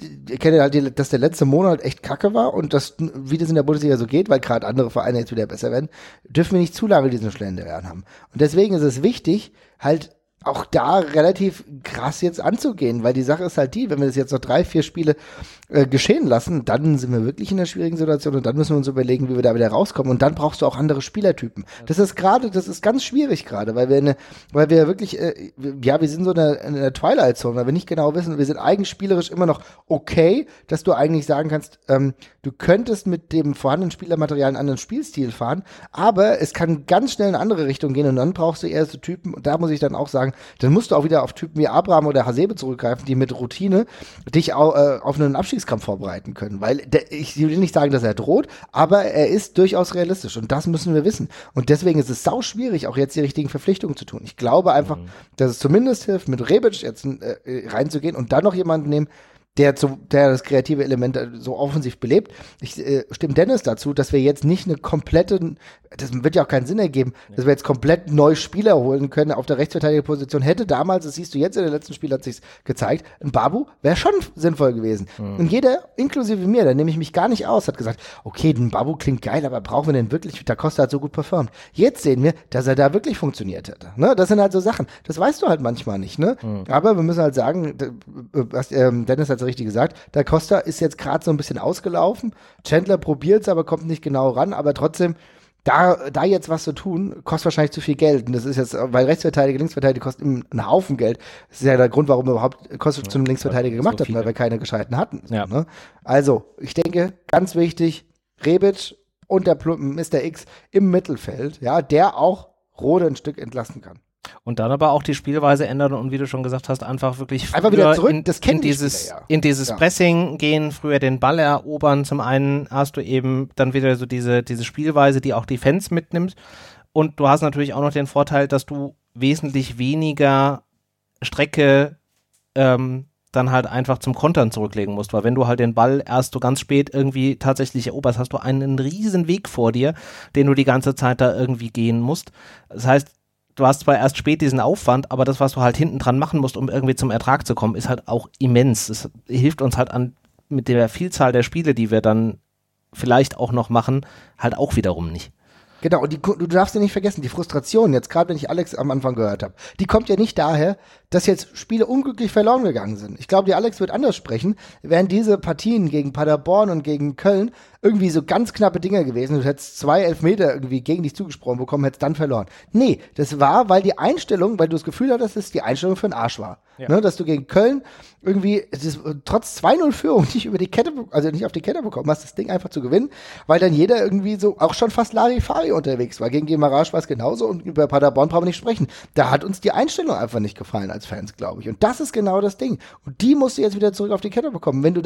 halt, dass der letzte Monat echt kacke war und wie das in der Bundesliga so geht, weil gerade andere Vereine jetzt wieder besser werden, dürfen wir nicht zu lange diesen Schlendrian haben. Und deswegen ist es wichtig, halt auch da relativ krass jetzt anzugehen, weil die Sache ist halt wenn wir das jetzt noch 3, 4 Spiele geschehen lassen, dann sind wir wirklich in einer schwierigen Situation und dann müssen wir uns überlegen, wie wir da wieder rauskommen und dann brauchst du auch andere Spielertypen. Das ist ganz schwierig gerade, weil wir wirklich, wir sind so in der Twilight Zone, weil wir nicht genau wissen, wir sind eigenspielerisch immer noch okay, dass du eigentlich sagen kannst, du könntest mit dem vorhandenen Spielermaterial einen anderen Spielstil fahren, aber es kann ganz schnell in eine andere Richtung gehen und dann brauchst du eher so Typen und da muss ich dann auch sagen, dann musst du auch wieder auf Typen wie Abraham oder Hasebe zurückgreifen, die mit Routine dich auch, auf einen Abstiegskampf vorbereiten können. Weil ich will nicht sagen, dass er droht, aber er ist durchaus realistisch und das müssen wir wissen. Und deswegen ist es sau schwierig, auch jetzt die richtigen Verpflichtungen zu tun. Ich glaube einfach, dass es zumindest hilft, mit Rebic jetzt reinzugehen und dann noch jemanden nehmen, der das kreative Element so offensiv belebt. Ich stimme Dennis dazu, dass wir jetzt nicht eine komplette, das wird ja auch keinen Sinn ergeben, dass wir jetzt komplett neue Spieler holen können auf der Rechtsverteidigerposition. Hätte damals, das siehst du jetzt in den letzten Spiel, hat sich's gezeigt, ein Babu wäre schon sinnvoll gewesen. Und jeder, inklusive mir, da nehme ich mich gar nicht aus, hat gesagt, okay, ein Babu klingt geil, aber brauchen wir den wirklich? Da Costa hat so gut performt. Jetzt sehen wir, dass er da wirklich funktioniert hätte. Ne? Das sind halt so Sachen. Das weißt du halt manchmal nicht. Ne? Aber wir müssen halt sagen, was Dennis hat richtig gesagt, der Costa ist jetzt gerade so ein bisschen ausgelaufen. Chandler probiert es, aber kommt nicht genau ran. Aber trotzdem, da jetzt was zu tun, kostet wahrscheinlich zu viel Geld. Und das ist jetzt, weil Rechtsverteidiger, Linksverteidiger kosten einen Haufen Geld. Das ist ja der Grund, warum wir überhaupt Costa zum Linksverteidiger gemacht haben, weil wir keine gescheiten hatten. Ja. Ne? Also, ich denke, ganz wichtig, Rebic und der Mr. X im Mittelfeld, ja, der auch Rode ein Stück entlasten kann. Und dann aber auch die Spielweise ändern und wie du schon gesagt hast, einfach wirklich wieder zurück, in dieses Pressing gehen, früher den Ball erobern. Zum einen hast du eben dann wieder so diese Spielweise, die auch die Fans mitnimmt. Und du hast natürlich auch noch den Vorteil, dass du wesentlich weniger Strecke dann halt einfach zum Kontern zurücklegen musst, weil wenn du halt den Ball erst so ganz spät irgendwie tatsächlich eroberst, hast du einen riesen Weg vor dir, den du die ganze Zeit da irgendwie gehen musst. Das heißt, du hast zwar erst spät diesen Aufwand, aber das, was du halt hinten dran machen musst, um irgendwie zum Ertrag zu kommen, ist halt auch immens. Es hilft uns halt mit der Vielzahl der Spiele, die wir dann vielleicht auch noch machen, halt auch wiederum nicht. Genau, und du darfst ja nicht vergessen, die Frustration, jetzt gerade wenn ich Alex am Anfang gehört habe, die kommt ja nicht daher, dass jetzt Spiele unglücklich verloren gegangen sind. Ich glaube, die Alex wird anders sprechen, wären diese Partien gegen Paderborn und gegen Köln irgendwie so ganz knappe Dinger gewesen. Du hättest 2 Elfmeter irgendwie gegen dich zugesprochen bekommen, hättest dann verloren. Nee, das war, weil die Einstellung, weil du das Gefühl hattest, dass es die Einstellung für den Arsch war. Ja. Ne, dass du gegen Köln irgendwie trotz 2-0-Führung nicht über die Kette, also nicht auf die Kette bekommen hast, das Ding einfach zu gewinnen, weil dann jeder irgendwie so auch schon fast Larifari unterwegs war. Gegen Guimaraes war es genauso und über Paderborn brauchen wir nicht sprechen. Da hat uns die Einstellung einfach nicht gefallen als Fans, glaube ich. Und das ist genau das Ding. Und die musst du jetzt wieder zurück auf die Kette bekommen. Wenn du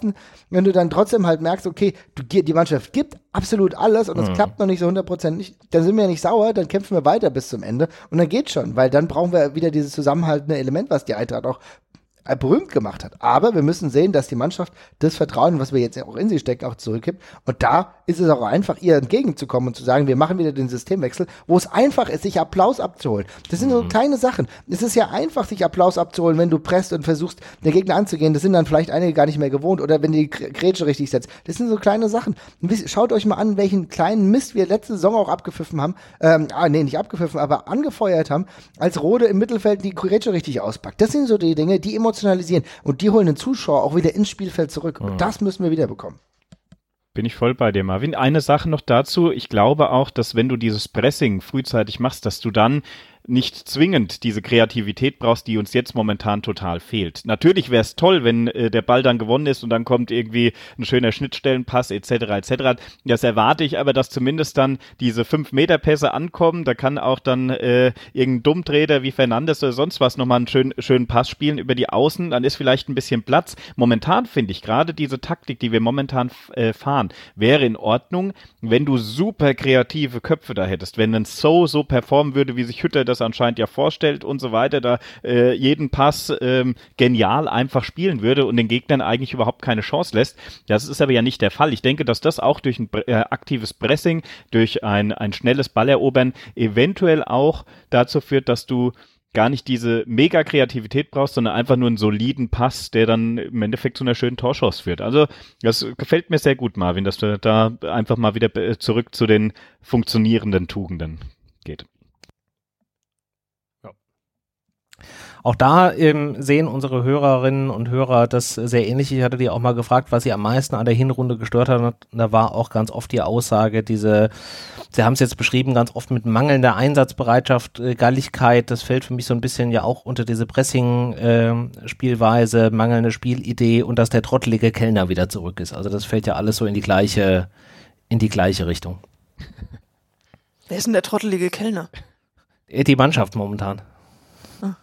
dann trotzdem halt merkst, okay, die Mannschaft gibt absolut alles und es klappt noch nicht so 100% nicht, dann sind wir ja nicht sauer, dann kämpfen wir weiter bis zum Ende und dann geht's schon, weil dann brauchen wir wieder dieses zusammenhaltende Element, was die Eintracht auch berühmt gemacht hat. Aber wir müssen sehen, dass die Mannschaft das Vertrauen, was wir jetzt auch in sie stecken, auch zurückgibt. Und da ist es auch einfach, ihr entgegenzukommen und zu sagen, wir machen wieder den Systemwechsel, wo es einfach ist, sich Applaus abzuholen. Das sind so kleine Sachen. Es ist ja einfach, sich Applaus abzuholen, wenn du presst und versuchst, den Gegner anzugehen. Das sind dann vielleicht einige gar nicht mehr gewohnt. Oder wenn die Grätsche richtig setzt. Das sind so kleine Sachen. Schaut euch mal an, welchen kleinen Mist wir letzte Saison auch abgepfiffen haben. Nicht abgepfiffen, aber angefeuert haben, als Rode im Mittelfeld die Grätsche richtig auspackt. Das sind so die Dinge, die emotionalisieren. Und die holen den Zuschauer auch wieder ins Spielfeld zurück. Und das müssen wir wieder bekommen. Bin ich voll bei dir, Marvin. Eine Sache noch dazu. Ich glaube auch, dass wenn du dieses Pressing frühzeitig machst, dass du dann nicht zwingend diese Kreativität brauchst, die uns jetzt momentan total fehlt. Natürlich wäre es toll, wenn der Ball dann gewonnen ist und dann kommt irgendwie ein schöner Schnittstellenpass etc. etc. Das erwarte ich aber, dass zumindest dann diese 5-Meter-Pässe ankommen. Da kann auch dann irgendein Dummtreter wie Fernandes oder sonst was nochmal einen schönen Pass spielen über die Außen. Dann ist vielleicht ein bisschen Platz. Momentan finde ich gerade diese Taktik, die wir momentan fahren, wäre in Ordnung, wenn du super kreative Köpfe da hättest. Wenn ein so performen würde, wie sich Hütter das anscheinend ja vorstellt und so weiter, da jeden Pass genial einfach spielen würde und den Gegnern eigentlich überhaupt keine Chance lässt. Das ist aber ja nicht der Fall. Ich denke, dass das auch durch ein aktives Pressing, durch ein schnelles Ballerobern eventuell auch dazu führt, dass du gar nicht diese Mega-Kreativität brauchst, sondern einfach nur einen soliden Pass, der dann im Endeffekt zu einer schönen Torchance führt. Also das gefällt mir sehr gut, Marvin, dass du da einfach mal wieder zurück zu den funktionierenden Tugenden geht. Auch da sehen unsere Hörerinnen und Hörer das sehr ähnlich. Ich hatte die auch mal gefragt, was sie am meisten an der Hinrunde gestört hat. Und da war auch ganz oft die Aussage, Sie haben es jetzt beschrieben, ganz oft mit mangelnder Einsatzbereitschaft, Galligkeit. Das fällt für mich so ein bisschen ja auch unter diese Pressing-Spielweise, mangelnde Spielidee und dass der trottelige Kellner wieder zurück ist. Also das fällt ja alles so in die gleiche Richtung. Wer ist denn der trottelige Kellner? Die Mannschaft momentan. Ah.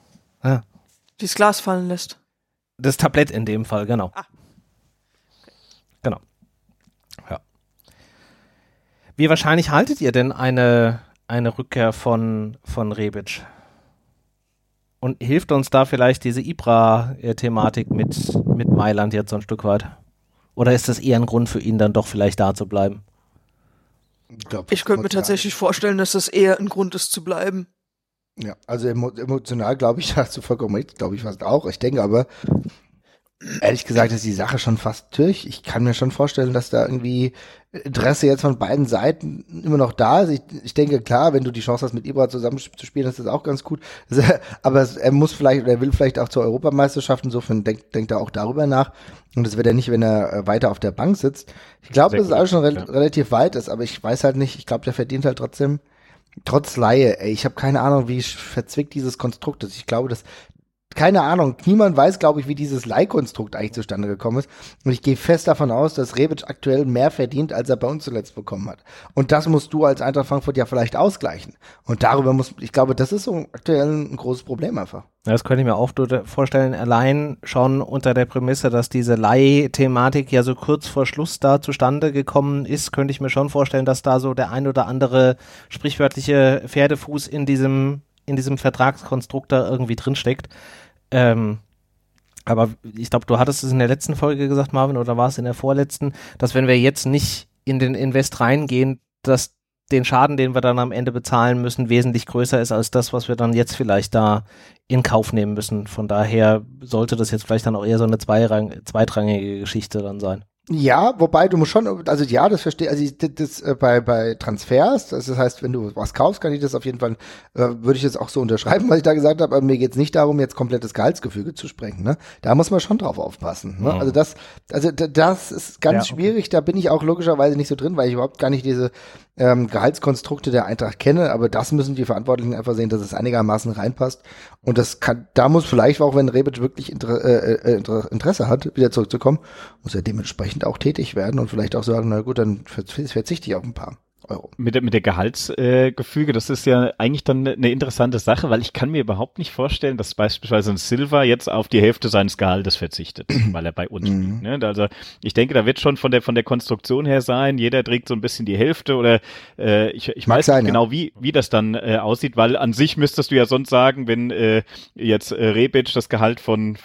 Das Glas fallen lässt. Das Tablett in dem Fall, genau. Genau. Ja. Wie wahrscheinlich haltet ihr denn eine Rückkehr von Rebic? Und hilft uns da vielleicht diese Ibra-Thematik mit Mailand jetzt so ein Stück weit? Oder ist das eher ein Grund für ihn, dann doch vielleicht da zu bleiben? Ich könnte mir tatsächlich vorstellen, dass das eher ein Grund ist, zu bleiben. Ja, also emotional glaube ich, hast du vollkommen recht, glaube ich fast auch. Ich denke aber, ehrlich gesagt, ist die Sache schon fast durch. Ich kann mir schon vorstellen, dass da irgendwie Interesse jetzt von beiden Seiten immer noch da ist. Ich denke, klar, wenn du die Chance hast, mit Ibra zusammen zu spielen, ist das auch ganz gut. Aber er muss vielleicht, oder er will vielleicht auch zur Europameisterschaft, insofern denkt er auch darüber nach. Und das wird er nicht, wenn er weiter auf der Bank sitzt. Ich glaube, dass es alles schon relativ weit ist, aber ich weiß halt nicht, ich glaube, der verdient halt trotzdem, trotz Laie. Ey, ich habe keine Ahnung, wie verzwickt dieses Konstrukt ist. Ich glaube, keine Ahnung, niemand weiß, glaube ich, wie dieses Leihkonstrukt eigentlich zustande gekommen ist. Und ich gehe fest davon aus, dass Rebic aktuell mehr verdient, als er bei uns zuletzt bekommen hat. Und das musst du als Eintracht Frankfurt ja vielleicht ausgleichen. Und darüber ich glaube, das ist so aktuell ein großes Problem einfach. Ja, das könnte ich mir auch vorstellen, allein schon unter der Prämisse, dass diese Leih-Thematik ja so kurz vor Schluss da zustande gekommen ist, könnte ich mir schon vorstellen, dass da so der ein oder andere sprichwörtliche Pferdefuß in diesem Vertragskonstrukt da irgendwie drinsteckt. Aber ich glaube, du hattest es in der letzten Folge gesagt, Marvin, oder war es in der vorletzten, dass wenn wir jetzt nicht in den Invest reingehen, dass den Schaden, den wir dann am Ende bezahlen müssen, wesentlich größer ist als das, was wir dann jetzt vielleicht da in Kauf nehmen müssen. Von daher sollte das jetzt vielleicht dann auch eher so eine zweitrangige Geschichte dann sein. Ja, wobei du musst schon, also ja, das verstehe, also das bei Transfers, das heißt, wenn du was kaufst, kann ich das auf jeden Fall, würde ich jetzt auch so unterschreiben, was ich da gesagt habe, aber mir geht's nicht darum, jetzt komplettes Gehaltsgefüge zu sprengen, ne? Da muss man schon drauf aufpassen, ne? Also das ist ganz schwierig, da bin ich auch logischerweise nicht so drin, weil ich überhaupt gar nicht diese Gehaltskonstrukte der Eintracht kenne, aber das müssen die Verantwortlichen einfach sehen, dass es einigermaßen reinpasst. Und da muss vielleicht auch, wenn Rebic wirklich Interesse hat, wieder zurückzukommen, muss er dementsprechend auch tätig werden und vielleicht auch sagen, na gut, dann verzichte ich auf ein paar Euro. Mit der Gehaltsgefüge, das ist ja eigentlich dann eine interessante Sache, weil ich kann mir überhaupt nicht vorstellen, dass beispielsweise ein Silva jetzt auf die Hälfte seines Gehaltes verzichtet, weil er bei uns spielt. Ne? Also ich denke, da wird schon von der Konstruktion her sein, jeder trägt so ein bisschen die Hälfte oder ich weiß nicht genau, wie das dann aussieht, weil an sich müsstest du ja sonst sagen, wenn jetzt Rebic das Gehalt von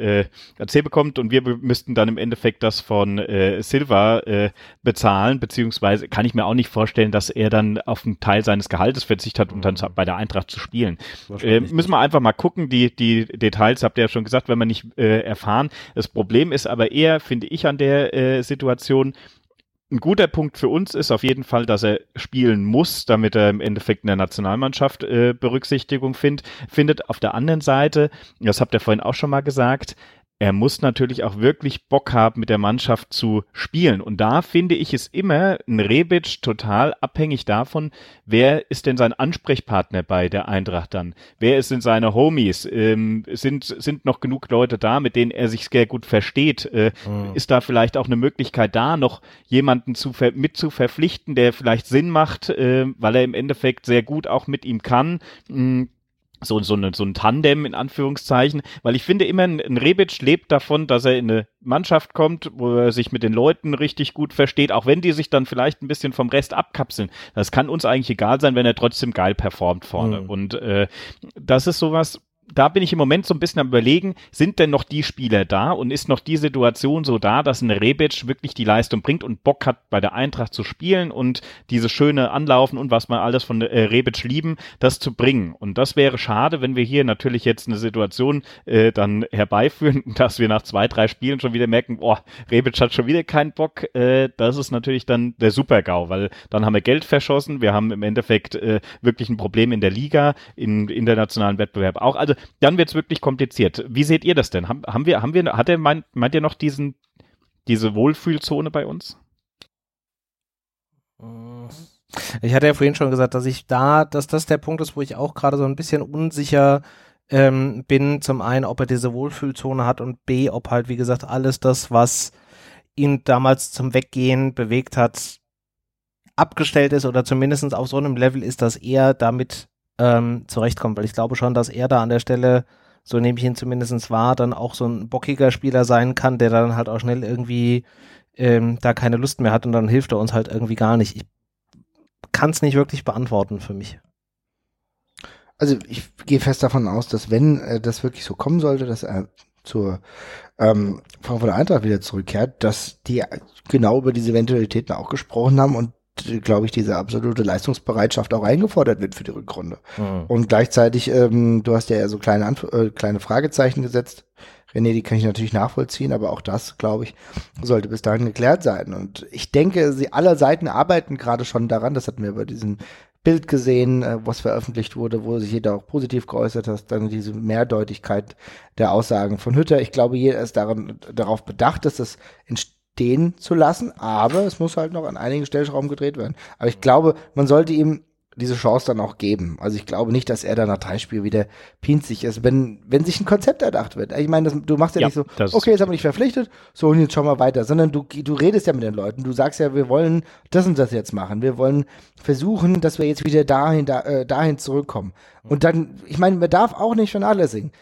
AC bekommt und wir müssten dann im Endeffekt das von Silva bezahlen, beziehungsweise kann ich mir auch nicht vorstellen, dass er dann auf einen Teil seines Gehaltes verzichtet hat, um dann bei der Eintracht zu spielen. Müssen wir einfach mal gucken, die Details habt ihr ja schon gesagt, wenn wir nicht erfahren. Das Problem ist aber eher, finde ich, an der Situation, ein guter Punkt für uns ist auf jeden Fall, dass er spielen muss, damit er im Endeffekt in der Nationalmannschaft Berücksichtigung findet. Auf der anderen Seite, das habt ihr vorhin auch schon mal gesagt, er muss natürlich auch wirklich Bock haben, mit der Mannschaft zu spielen. Und da finde ich es immer ein Rebic total abhängig davon, wer ist denn sein Ansprechpartner bei der Eintracht dann? Wer sind seine Homies? Sind noch genug Leute da, mit denen er sich sehr gut versteht? Ist da vielleicht auch eine Möglichkeit da, noch jemanden mit zu verpflichten, der vielleicht Sinn macht, weil er im Endeffekt sehr gut auch mit ihm kann? So ein Tandem in Anführungszeichen, weil ich finde immer, ein Rebic lebt davon, dass er in eine Mannschaft kommt, wo er sich mit den Leuten richtig gut versteht, auch wenn die sich dann vielleicht ein bisschen vom Rest abkapseln. Das kann uns eigentlich egal sein, wenn er trotzdem geil performt vorne. Und das ist sowas, da bin ich im Moment so ein bisschen am Überlegen, sind denn noch die Spieler da und ist noch die Situation so da, dass ein Rebic wirklich die Leistung bringt und Bock hat, bei der Eintracht zu spielen und dieses schöne Anlaufen und was wir alles von Rebic lieben, das zu bringen. Und das wäre schade, wenn wir hier natürlich jetzt eine Situation dann herbeiführen, dass wir nach 2-3 Spielen schon wieder merken, Rebic hat schon wieder keinen Bock. Das ist natürlich dann der Super-GAU, weil dann haben wir Geld verschossen, wir haben im Endeffekt wirklich ein Problem in der Liga, im internationalen Wettbewerb auch. Also dann wird es wirklich kompliziert. Wie seht ihr das denn? Meint ihr noch diese Wohlfühlzone bei uns? Ich hatte ja vorhin schon gesagt, dass das der Punkt ist, wo ich auch gerade so ein bisschen unsicher bin. Zum einen, ob er diese Wohlfühlzone hat und B, ob halt, wie gesagt, alles das, was ihn damals zum Weggehen bewegt hat, abgestellt ist oder zumindest auf so einem Level ist, dass er damit zurechtkommt, weil ich glaube schon, dass er da an der Stelle so nehme ich ihn zumindest wahr, dann auch so ein bockiger Spieler sein kann, der dann halt auch schnell irgendwie da keine Lust mehr hat und dann hilft er uns halt irgendwie gar nicht. Ich kann es nicht wirklich beantworten für mich. Also ich gehe fest davon aus, dass wenn das wirklich so kommen sollte, dass er zur Frankfurter Eintracht wieder zurückkehrt, dass die genau über diese Eventualitäten auch gesprochen haben und glaube ich, diese absolute Leistungsbereitschaft auch eingefordert wird für die Rückrunde. Mhm. Und gleichzeitig, du hast ja so kleine Fragezeichen gesetzt. René, die kann ich natürlich nachvollziehen, aber auch das, glaube ich, sollte bis dahin geklärt sein. Und ich denke, alle Seiten arbeiten gerade schon daran, das hatten wir bei diesem Bild gesehen, was veröffentlicht wurde, wo sich jeder auch positiv geäußert hat, dann diese Mehrdeutigkeit der Aussagen von Hütter. Ich glaube, jeder ist darauf bedacht, dass das entstehen zu lassen, aber es muss halt noch an einigen Stellschrauben gedreht werden. Aber ich glaube, man sollte ihm diese Chance dann auch geben. Also ich glaube nicht, dass er dann nach 3 Spielen wieder pinzig ist, wenn sich ein Konzept erdacht wird. Ich meine, du machst ja nicht so, okay, jetzt haben wir dich verpflichtet, so und jetzt schauen wir weiter, sondern du redest ja mit den Leuten, du sagst ja, wir wollen das und das jetzt machen, wir wollen versuchen, dass wir jetzt wieder dahin zurückkommen. Und dann, ich meine, man darf auch nicht vernachlässigen.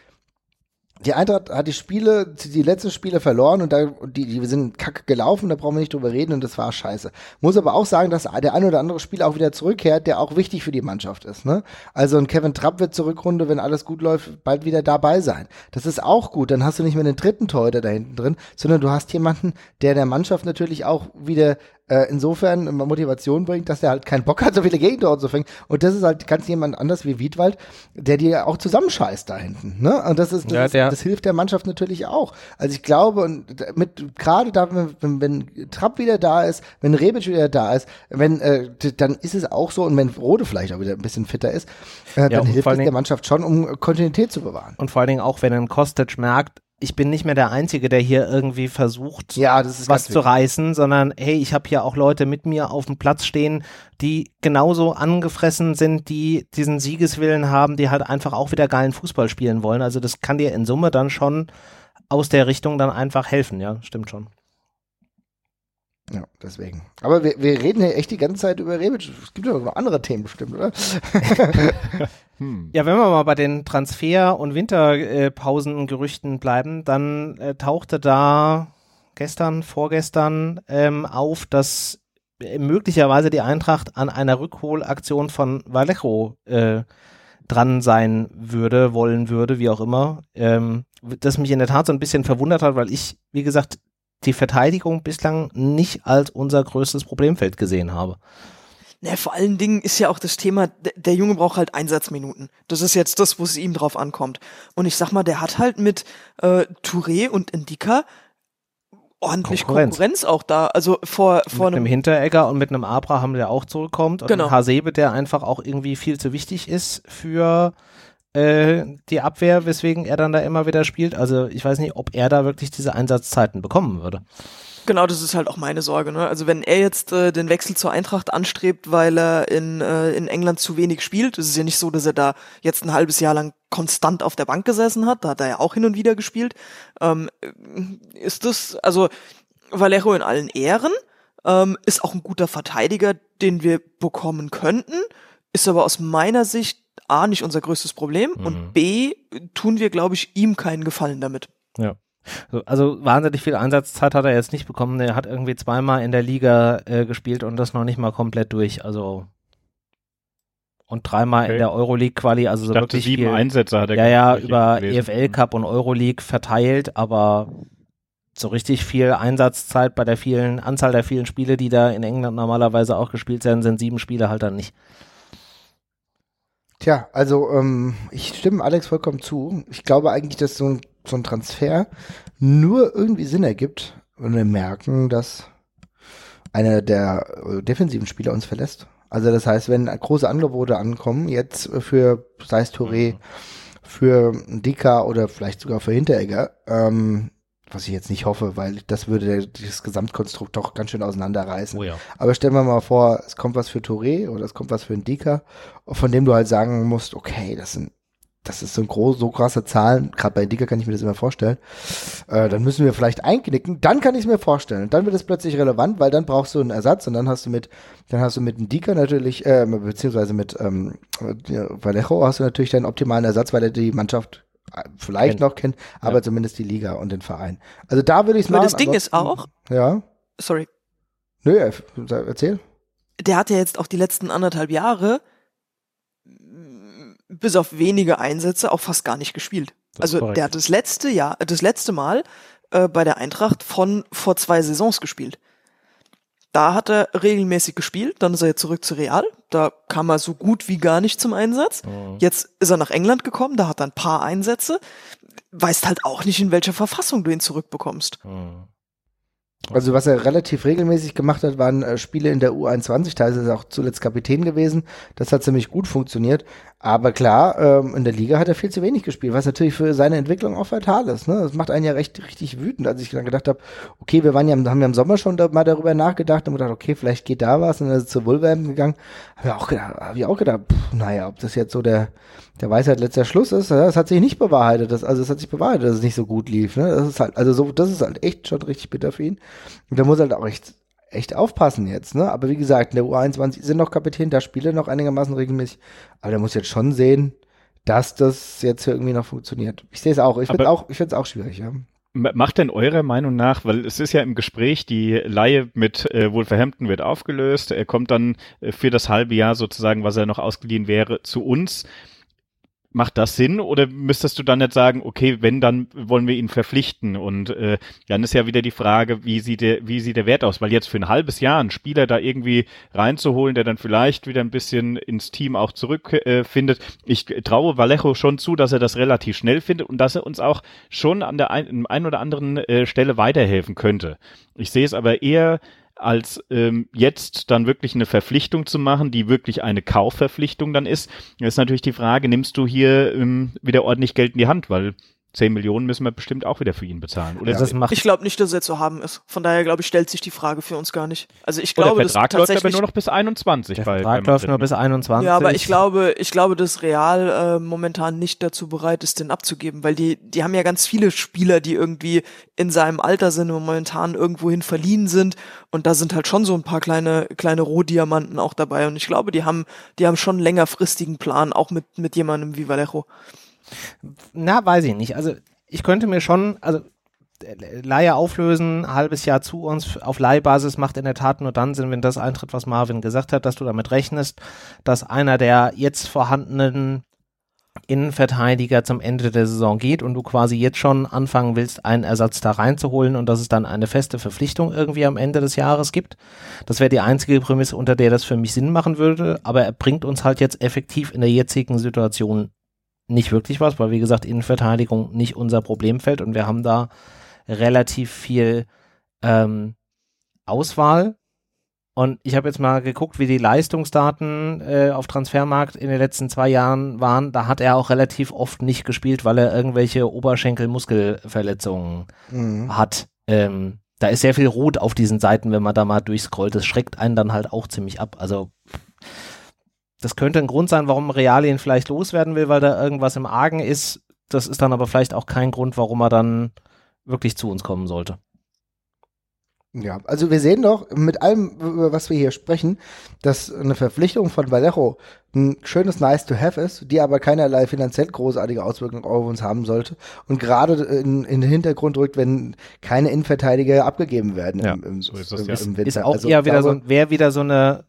Die Eintracht hat die letzten Spiele verloren und die sind kacke gelaufen, da brauchen wir nicht drüber reden und das war scheiße. Muss aber auch sagen, dass der ein oder andere Spieler auch wieder zurückkehrt, der auch wichtig für die Mannschaft ist, ne? Also ein Kevin Trapp wird zur Rückrunde, wenn alles gut läuft, bald wieder dabei sein. Das ist auch gut, dann hast du nicht mehr den dritten Torhüter da hinten drin, sondern du hast jemanden, der Mannschaft natürlich auch wieder insofern Motivation bringt, dass der halt keinen Bock hat, so viele Gegentore zu fangen. Und das ist halt ganz jemand anders wie Wiedwald, der dir auch zusammenscheißt da hinten. Ne? Und das hilft der Mannschaft natürlich auch. Also ich glaube, und gerade da, wenn Trapp wieder da ist, wenn Rebic wieder da ist, dann ist es auch so, und wenn Rode vielleicht auch wieder ein bisschen fitter ist, dann hilft es der Mannschaft schon, um Kontinuität zu bewahren. Und vor allen Dingen auch, wenn ein Kostic merkt, ich bin nicht mehr der Einzige, der hier irgendwie versucht, was zu reißen, sondern hey, ich habe hier auch Leute mit mir auf dem Platz stehen, die genauso angefressen sind, die diesen Siegeswillen haben, die halt einfach auch wieder geilen Fußball spielen wollen. Also das kann dir in Summe dann schon aus der Richtung dann einfach helfen, ja, stimmt schon. Ja, deswegen. Aber wir reden hier echt die ganze Zeit über Rebic. Es gibt ja noch andere Themen bestimmt, oder? Ja, wenn wir mal bei den Transfer- und Winterpausen-Gerüchten bleiben, dann tauchte da vorgestern auf, dass möglicherweise die Eintracht an einer Rückholaktion von Vallejo dran sein wollen würde, wie auch immer. Das mich in der Tat so ein bisschen verwundert hat, weil ich, wie gesagt, die Verteidigung bislang nicht als unser größtes Problemfeld gesehen habe. Ne, vor allen Dingen ist ja auch das Thema, der Junge braucht halt Einsatzminuten. Das ist jetzt das, wo es ihm drauf ankommt. Und ich sag mal, der hat halt mit Touré und Ndika ordentlich Konkurrenz auch da. Also vor einem Hinteregger und mit einem Abraham, der auch zurückkommt. Und einem Hasebe, der einfach auch irgendwie viel zu wichtig ist für die Abwehr, weswegen er dann da immer wieder spielt. Also ich weiß nicht, ob er da wirklich diese Einsatzzeiten bekommen würde. Genau, das ist halt auch meine Sorge, ne? Also wenn er jetzt den Wechsel zur Eintracht anstrebt, weil er in England zu wenig spielt, es ist ja nicht so, dass er da jetzt ein halbes Jahr lang konstant auf der Bank gesessen hat, da hat er ja auch hin und wieder gespielt, ist das, also Vallejo in allen Ehren, ist auch ein guter Verteidiger, den wir bekommen könnten, ist aber aus meiner Sicht A, nicht unser größtes Problem und B, tun wir, glaube ich, ihm keinen Gefallen damit. Ja. Also wahnsinnig viel Einsatzzeit hat er jetzt nicht bekommen. Er hat irgendwie 2-mal in der Liga gespielt und das noch nicht mal komplett durch. Also und 3-mal in der Euroleague-Quali. Also so wirklich 7 viel Einsätze hat er. Ja, über EFL Cup und Euroleague verteilt, aber so richtig viel Einsatzzeit bei der Anzahl der vielen Spiele, die da in England normalerweise auch gespielt werden, sind 7 Spiele halt dann nicht. Tja, also ich stimme Alex vollkommen zu. Ich glaube eigentlich, dass so ein Transfer nur irgendwie Sinn ergibt, wenn wir merken, dass einer der defensiven Spieler uns verlässt. Also das heißt, wenn große Angebote ankommen, jetzt für, sei es Touré, für Ndika oder vielleicht sogar für Hinteregger, was ich jetzt nicht hoffe, weil das würde das Gesamtkonstrukt doch ganz schön auseinanderreißen. Oh ja. Aber stellen wir mal vor, es kommt was für Touré oder es kommt was für Ndika, von dem du halt sagen musst, okay, das ist so krasse Zahlen, gerade bei Ndika kann ich mir das immer vorstellen, dann müssen wir vielleicht einknicken, dann kann ich es mir vorstellen. Dann wird es plötzlich relevant, weil dann brauchst du einen Ersatz und dann hast du mit Ndika natürlich, beziehungsweise mit Vallejo hast du natürlich deinen optimalen Ersatz, weil er die Mannschaft vielleicht noch kennt, aber zumindest die Liga und den Verein. Also da würde ich es machen. Das Ding ist auch, ja. Sorry. Nö, erzähl. Der hat ja jetzt auch die letzten 1,5 Jahre bis auf wenige Einsätze auch fast gar nicht gespielt. Also korrekt. der hat das letzte Mal bei der Eintracht von vor 2 Saisons gespielt. Da hat er regelmäßig gespielt, dann ist er jetzt zurück zu Real, da kam er so gut wie gar nicht zum Einsatz. Jetzt ist er nach England gekommen, da hat er ein paar Einsätze, weißt halt auch nicht, in welcher Verfassung du ihn zurückbekommst. Also was er relativ regelmäßig gemacht hat, waren Spiele in der U21, da ist er auch zuletzt Kapitän gewesen, das hat ziemlich gut funktioniert, aber klar, in der Liga hat er viel zu wenig gespielt, was natürlich für seine Entwicklung auch fatal ist, ne? Das macht einen ja richtig wütend, als ich dann gedacht habe, okay, haben ja im Sommer schon mal darüber nachgedacht und gedacht, okay, vielleicht geht da was, und dann ist er zu Wolverhampton gegangen, hab ich auch gedacht, naja, ob das jetzt so der Weisheit letzter Schluss ist, das hat sich nicht bewahrheitet, es hat sich bewahrheitet, dass es nicht so gut lief, ne? Das ist halt, das ist halt echt schon richtig bitter für ihn. Und da muss er halt auch echt aufpassen jetzt, ne? Aber wie gesagt, in der U21 sind noch Kapitän, da spielt er noch einigermaßen regelmäßig. Aber der muss jetzt schon sehen, dass das jetzt irgendwie noch funktioniert. Ich sehe es auch. Ich finde es auch schwierig, ja. Macht denn eurer Meinung nach, weil es ist ja im Gespräch, die Leihe mit Wolverhampton wird aufgelöst, er kommt dann für das halbe Jahr sozusagen, was er noch ausgeliehen wäre, zu uns. Macht das Sinn, oder müsstest du dann nicht sagen, okay, wenn, dann wollen wir ihn verpflichten, und dann ist ja wieder die Frage, wie sieht der Wert aus, weil jetzt für ein halbes Jahr einen Spieler da irgendwie reinzuholen, der dann vielleicht wieder ein bisschen ins Team auch zurückfindet. Ich traue Vallejo schon zu, dass er das relativ schnell findet und dass er uns auch schon an der einen oder anderen Stelle weiterhelfen könnte. Ich sehe es aber eher als jetzt dann wirklich eine Verpflichtung zu machen, die wirklich eine Kaufverpflichtung dann ist. Das ist natürlich die Frage, nimmst du hier wieder ordentlich Geld in die Hand, weil 10 Millionen müssen wir bestimmt auch wieder für ihn bezahlen. Oder Ich glaube nicht, dass er zu haben ist. Von daher, glaube ich, stellt sich die Frage für uns gar nicht. Also ich glaube, der Vertrag läuft aber nur noch bis 21. Der Vertrag läuft nur bis 21. Ja, aber ich glaube, dass Real momentan nicht dazu bereit ist, den abzugeben, weil die haben ja ganz viele Spieler, die irgendwie in seinem Alter sind und momentan irgendwohin verliehen sind, und da sind halt schon so ein paar kleine Rohdiamanten auch dabei, und ich glaube, die haben schon einen längerfristigen Plan, auch mit jemandem wie Vallejo. Na, weiß ich nicht. Also ich könnte mir schon, also Leihe auflösen, ein halbes Jahr zu uns auf Leihbasis macht in der Tat nur dann Sinn, wenn das eintritt, was Marvin gesagt hat, dass du damit rechnest, dass einer der jetzt vorhandenen Innenverteidiger zum Ende der Saison geht und du quasi jetzt schon anfangen willst, einen Ersatz da reinzuholen und dass es dann eine feste Verpflichtung irgendwie am Ende des Jahres gibt. Das wäre die einzige Prämisse, unter der das für mich Sinn machen würde, aber er bringt uns halt jetzt effektiv in der jetzigen Situation nicht wirklich was, weil wie gesagt Innenverteidigung nicht unser Problemfeld und wir haben da relativ viel Auswahl. Und ich habe jetzt mal geguckt, wie die Leistungsdaten auf Transfermarkt in den letzten 2 Jahren waren. Da hat er auch relativ oft nicht gespielt, weil er irgendwelche Oberschenkel-Muskelverletzungen hat. Da ist sehr viel Rot auf diesen Seiten, wenn man da mal durchscrollt. Das schreckt einen dann halt auch ziemlich ab. Also das könnte ein Grund sein, warum Real ihn vielleicht loswerden will, weil da irgendwas im Argen ist. Das ist dann aber vielleicht auch kein Grund, warum er dann wirklich zu uns kommen sollte. Ja, also wir sehen doch mit allem, über was wir hier sprechen, dass eine Verpflichtung von Vallejo ein schönes Nice-to-have ist, die aber keinerlei finanziell großartige Auswirkungen auf uns haben sollte und gerade in den Hintergrund rückt, wenn keine Innenverteidiger abgegeben werden im Winter. Ist auch eher wieder so eine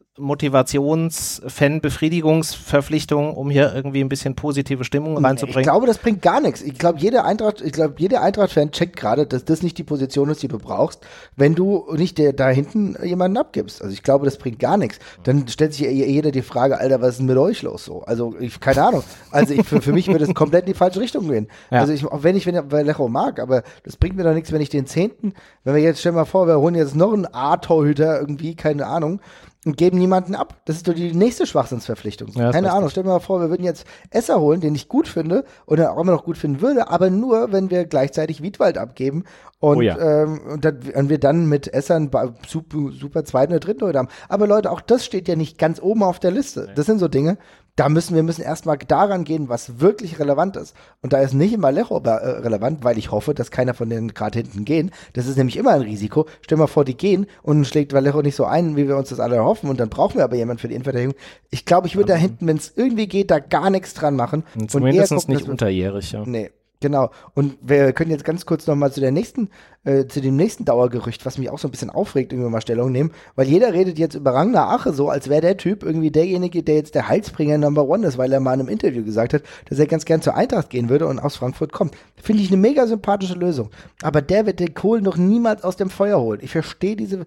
Motivations-Fan-Befriedigungsverpflichtung, um hier irgendwie ein bisschen positive Stimmung reinzubringen. Ich glaube, das bringt gar nichts. Ich glaube, jeder Eintracht-Fan checkt gerade, dass das nicht die Position ist, die du brauchst, wenn du nicht da hinten jemanden abgibst. Also ich glaube, das bringt gar nichts. Dann stellt sich jeder die Frage, Alter, was ist denn mit euch los so? Also keine Ahnung. Also für mich würde es komplett in die falsche Richtung gehen. Ja. Also auch wenn ich Vallejo mag, aber das bringt mir doch nichts, wenn ich den 10., wenn wir jetzt, stell mal vor, wir holen jetzt noch einen A-Torhüter irgendwie, keine Ahnung, und geben niemanden ab. Das ist doch die nächste Schwachsinnsverpflichtung. Ja, keine Ahnung, stell dir mal vor, wir würden jetzt Esser holen, den ich gut finde oder auch immer noch gut finden würde, aber nur, wenn wir gleichzeitig Wiedwald abgeben und wir dann mit Esser einen super zweiten oder dritten Leute haben. Aber Leute, auch das steht ja nicht ganz oben auf der Liste. Nee. Das sind so Dinge, wir müssen erstmal daran gehen, was wirklich relevant ist. Und da ist nicht immer Vallejo relevant, weil ich hoffe, dass keiner von denen gerade hinten gehen. Das ist nämlich immer ein Risiko. Stell dir mal vor, die gehen und schlägt Vallejo nicht so ein, wie wir uns das alle erhoffen. Und dann brauchen wir aber jemanden für die Innenverteidigung. Ich glaube, ich würde da hinten, wenn es irgendwie geht, da gar nichts dran machen. Und zumindest nicht unterjährig, ja. Nee. Genau. Und wir können jetzt ganz kurz nochmal zu dem nächsten Dauergerücht, was mich auch so ein bisschen aufregt, irgendwie mal Stellung nehmen, weil jeder redet jetzt über Ragnar Ache so, als wäre der Typ irgendwie derjenige, der jetzt der Heilsbringer Number One ist, weil er mal in einem Interview gesagt hat, dass er ganz gern zur Eintracht gehen würde und aus Frankfurt kommt. Finde ich eine mega sympathische Lösung. Aber der wird den Kohlen doch niemals aus dem Feuer holen. Ich verstehe dieses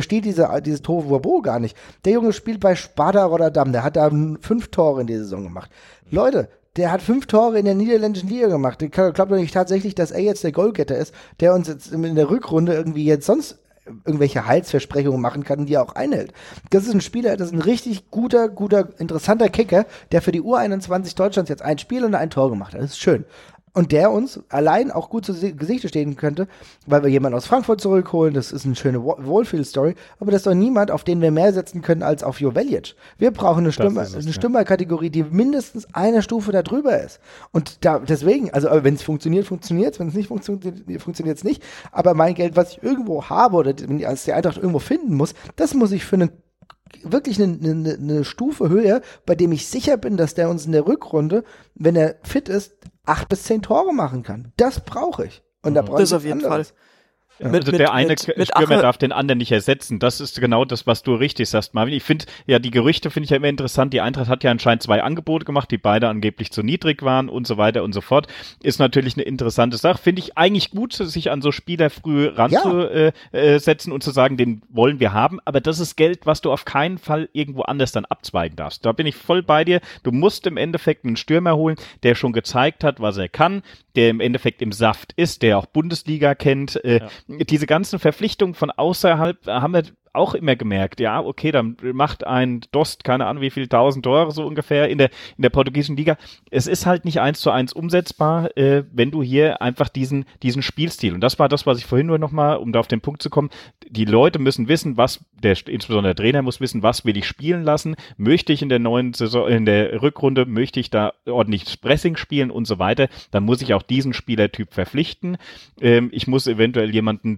Tohuwabohu gar nicht. Der Junge spielt bei Sparta Rotterdam, der hat da 5 Tore in der Saison gemacht. Leute, der hat 5 Tore in der niederländischen Liga gemacht. Ich glaube doch nicht tatsächlich, dass er jetzt der Goalgetter ist, der uns jetzt in der Rückrunde irgendwie jetzt sonst irgendwelche Heilsversprechungen machen kann und die er auch einhält. Das ist ein Spieler, das ist ein richtig guter, interessanter Kicker, der für die U21 Deutschlands jetzt ein Spiel und ein Tor gemacht hat. Das ist schön. Und der uns allein auch gut zu Gesicht stehen könnte, weil wir jemanden aus Frankfurt zurückholen, das ist eine schöne Wohlfühl-Story, aber das ist doch niemand, auf den wir mehr setzen können als auf Joveljic. Wir brauchen eine Stürmerkategorie, die mindestens eine Stufe da drüber ist. Und deswegen, also wenn es funktioniert, funktioniert es, wenn es nicht funktioniert, funktioniert es nicht. Aber mein Geld, was ich irgendwo habe oder als die Eintracht irgendwo finden muss, das muss ich für wirklich eine Stufe höher, bei dem ich sicher bin, dass der uns in der Rückrunde, wenn er fit ist, 8 bis 10 Tore machen kann. Das brauche ich. Und da brauche ich das auf jeden Fall. Also der eine Stürmer darf den anderen nicht ersetzen. Das ist genau das, was du richtig sagst, Marvin. Ich finde, ja, die Gerüchte finde ich ja immer interessant. Die Eintracht hat ja anscheinend 2 Angebote gemacht, die beide angeblich zu niedrig waren und so weiter und so fort. Ist natürlich eine interessante Sache. Finde ich eigentlich gut, sich an so Spieler früh ranzusetzen und zu sagen, den wollen wir haben. Aber das ist Geld, was du auf keinen Fall irgendwo anders dann abzweigen darfst. Da bin ich voll bei dir. Du musst im Endeffekt einen Stürmer holen, der schon gezeigt hat, was er kann, der im Endeffekt im Saft ist, der auch Bundesliga kennt. Diese ganzen Verpflichtungen von außerhalb haben wir auch immer gemerkt, ja, okay, dann macht ein Dost, keine Ahnung, wie viel 1000 Tore so ungefähr in der portugiesischen Liga. Es ist halt nicht 1:1 umsetzbar, wenn du hier einfach diesen Spielstil, und das war das, was ich vorhin nur nochmal, um da auf den Punkt zu kommen, die Leute müssen wissen, insbesondere der Trainer muss wissen, was will ich spielen lassen, möchte ich in der neuen Saison, in der Rückrunde, möchte ich da ordentlich Pressing spielen und so weiter, dann muss ich auch diesen Spielertyp verpflichten. Ich muss eventuell jemanden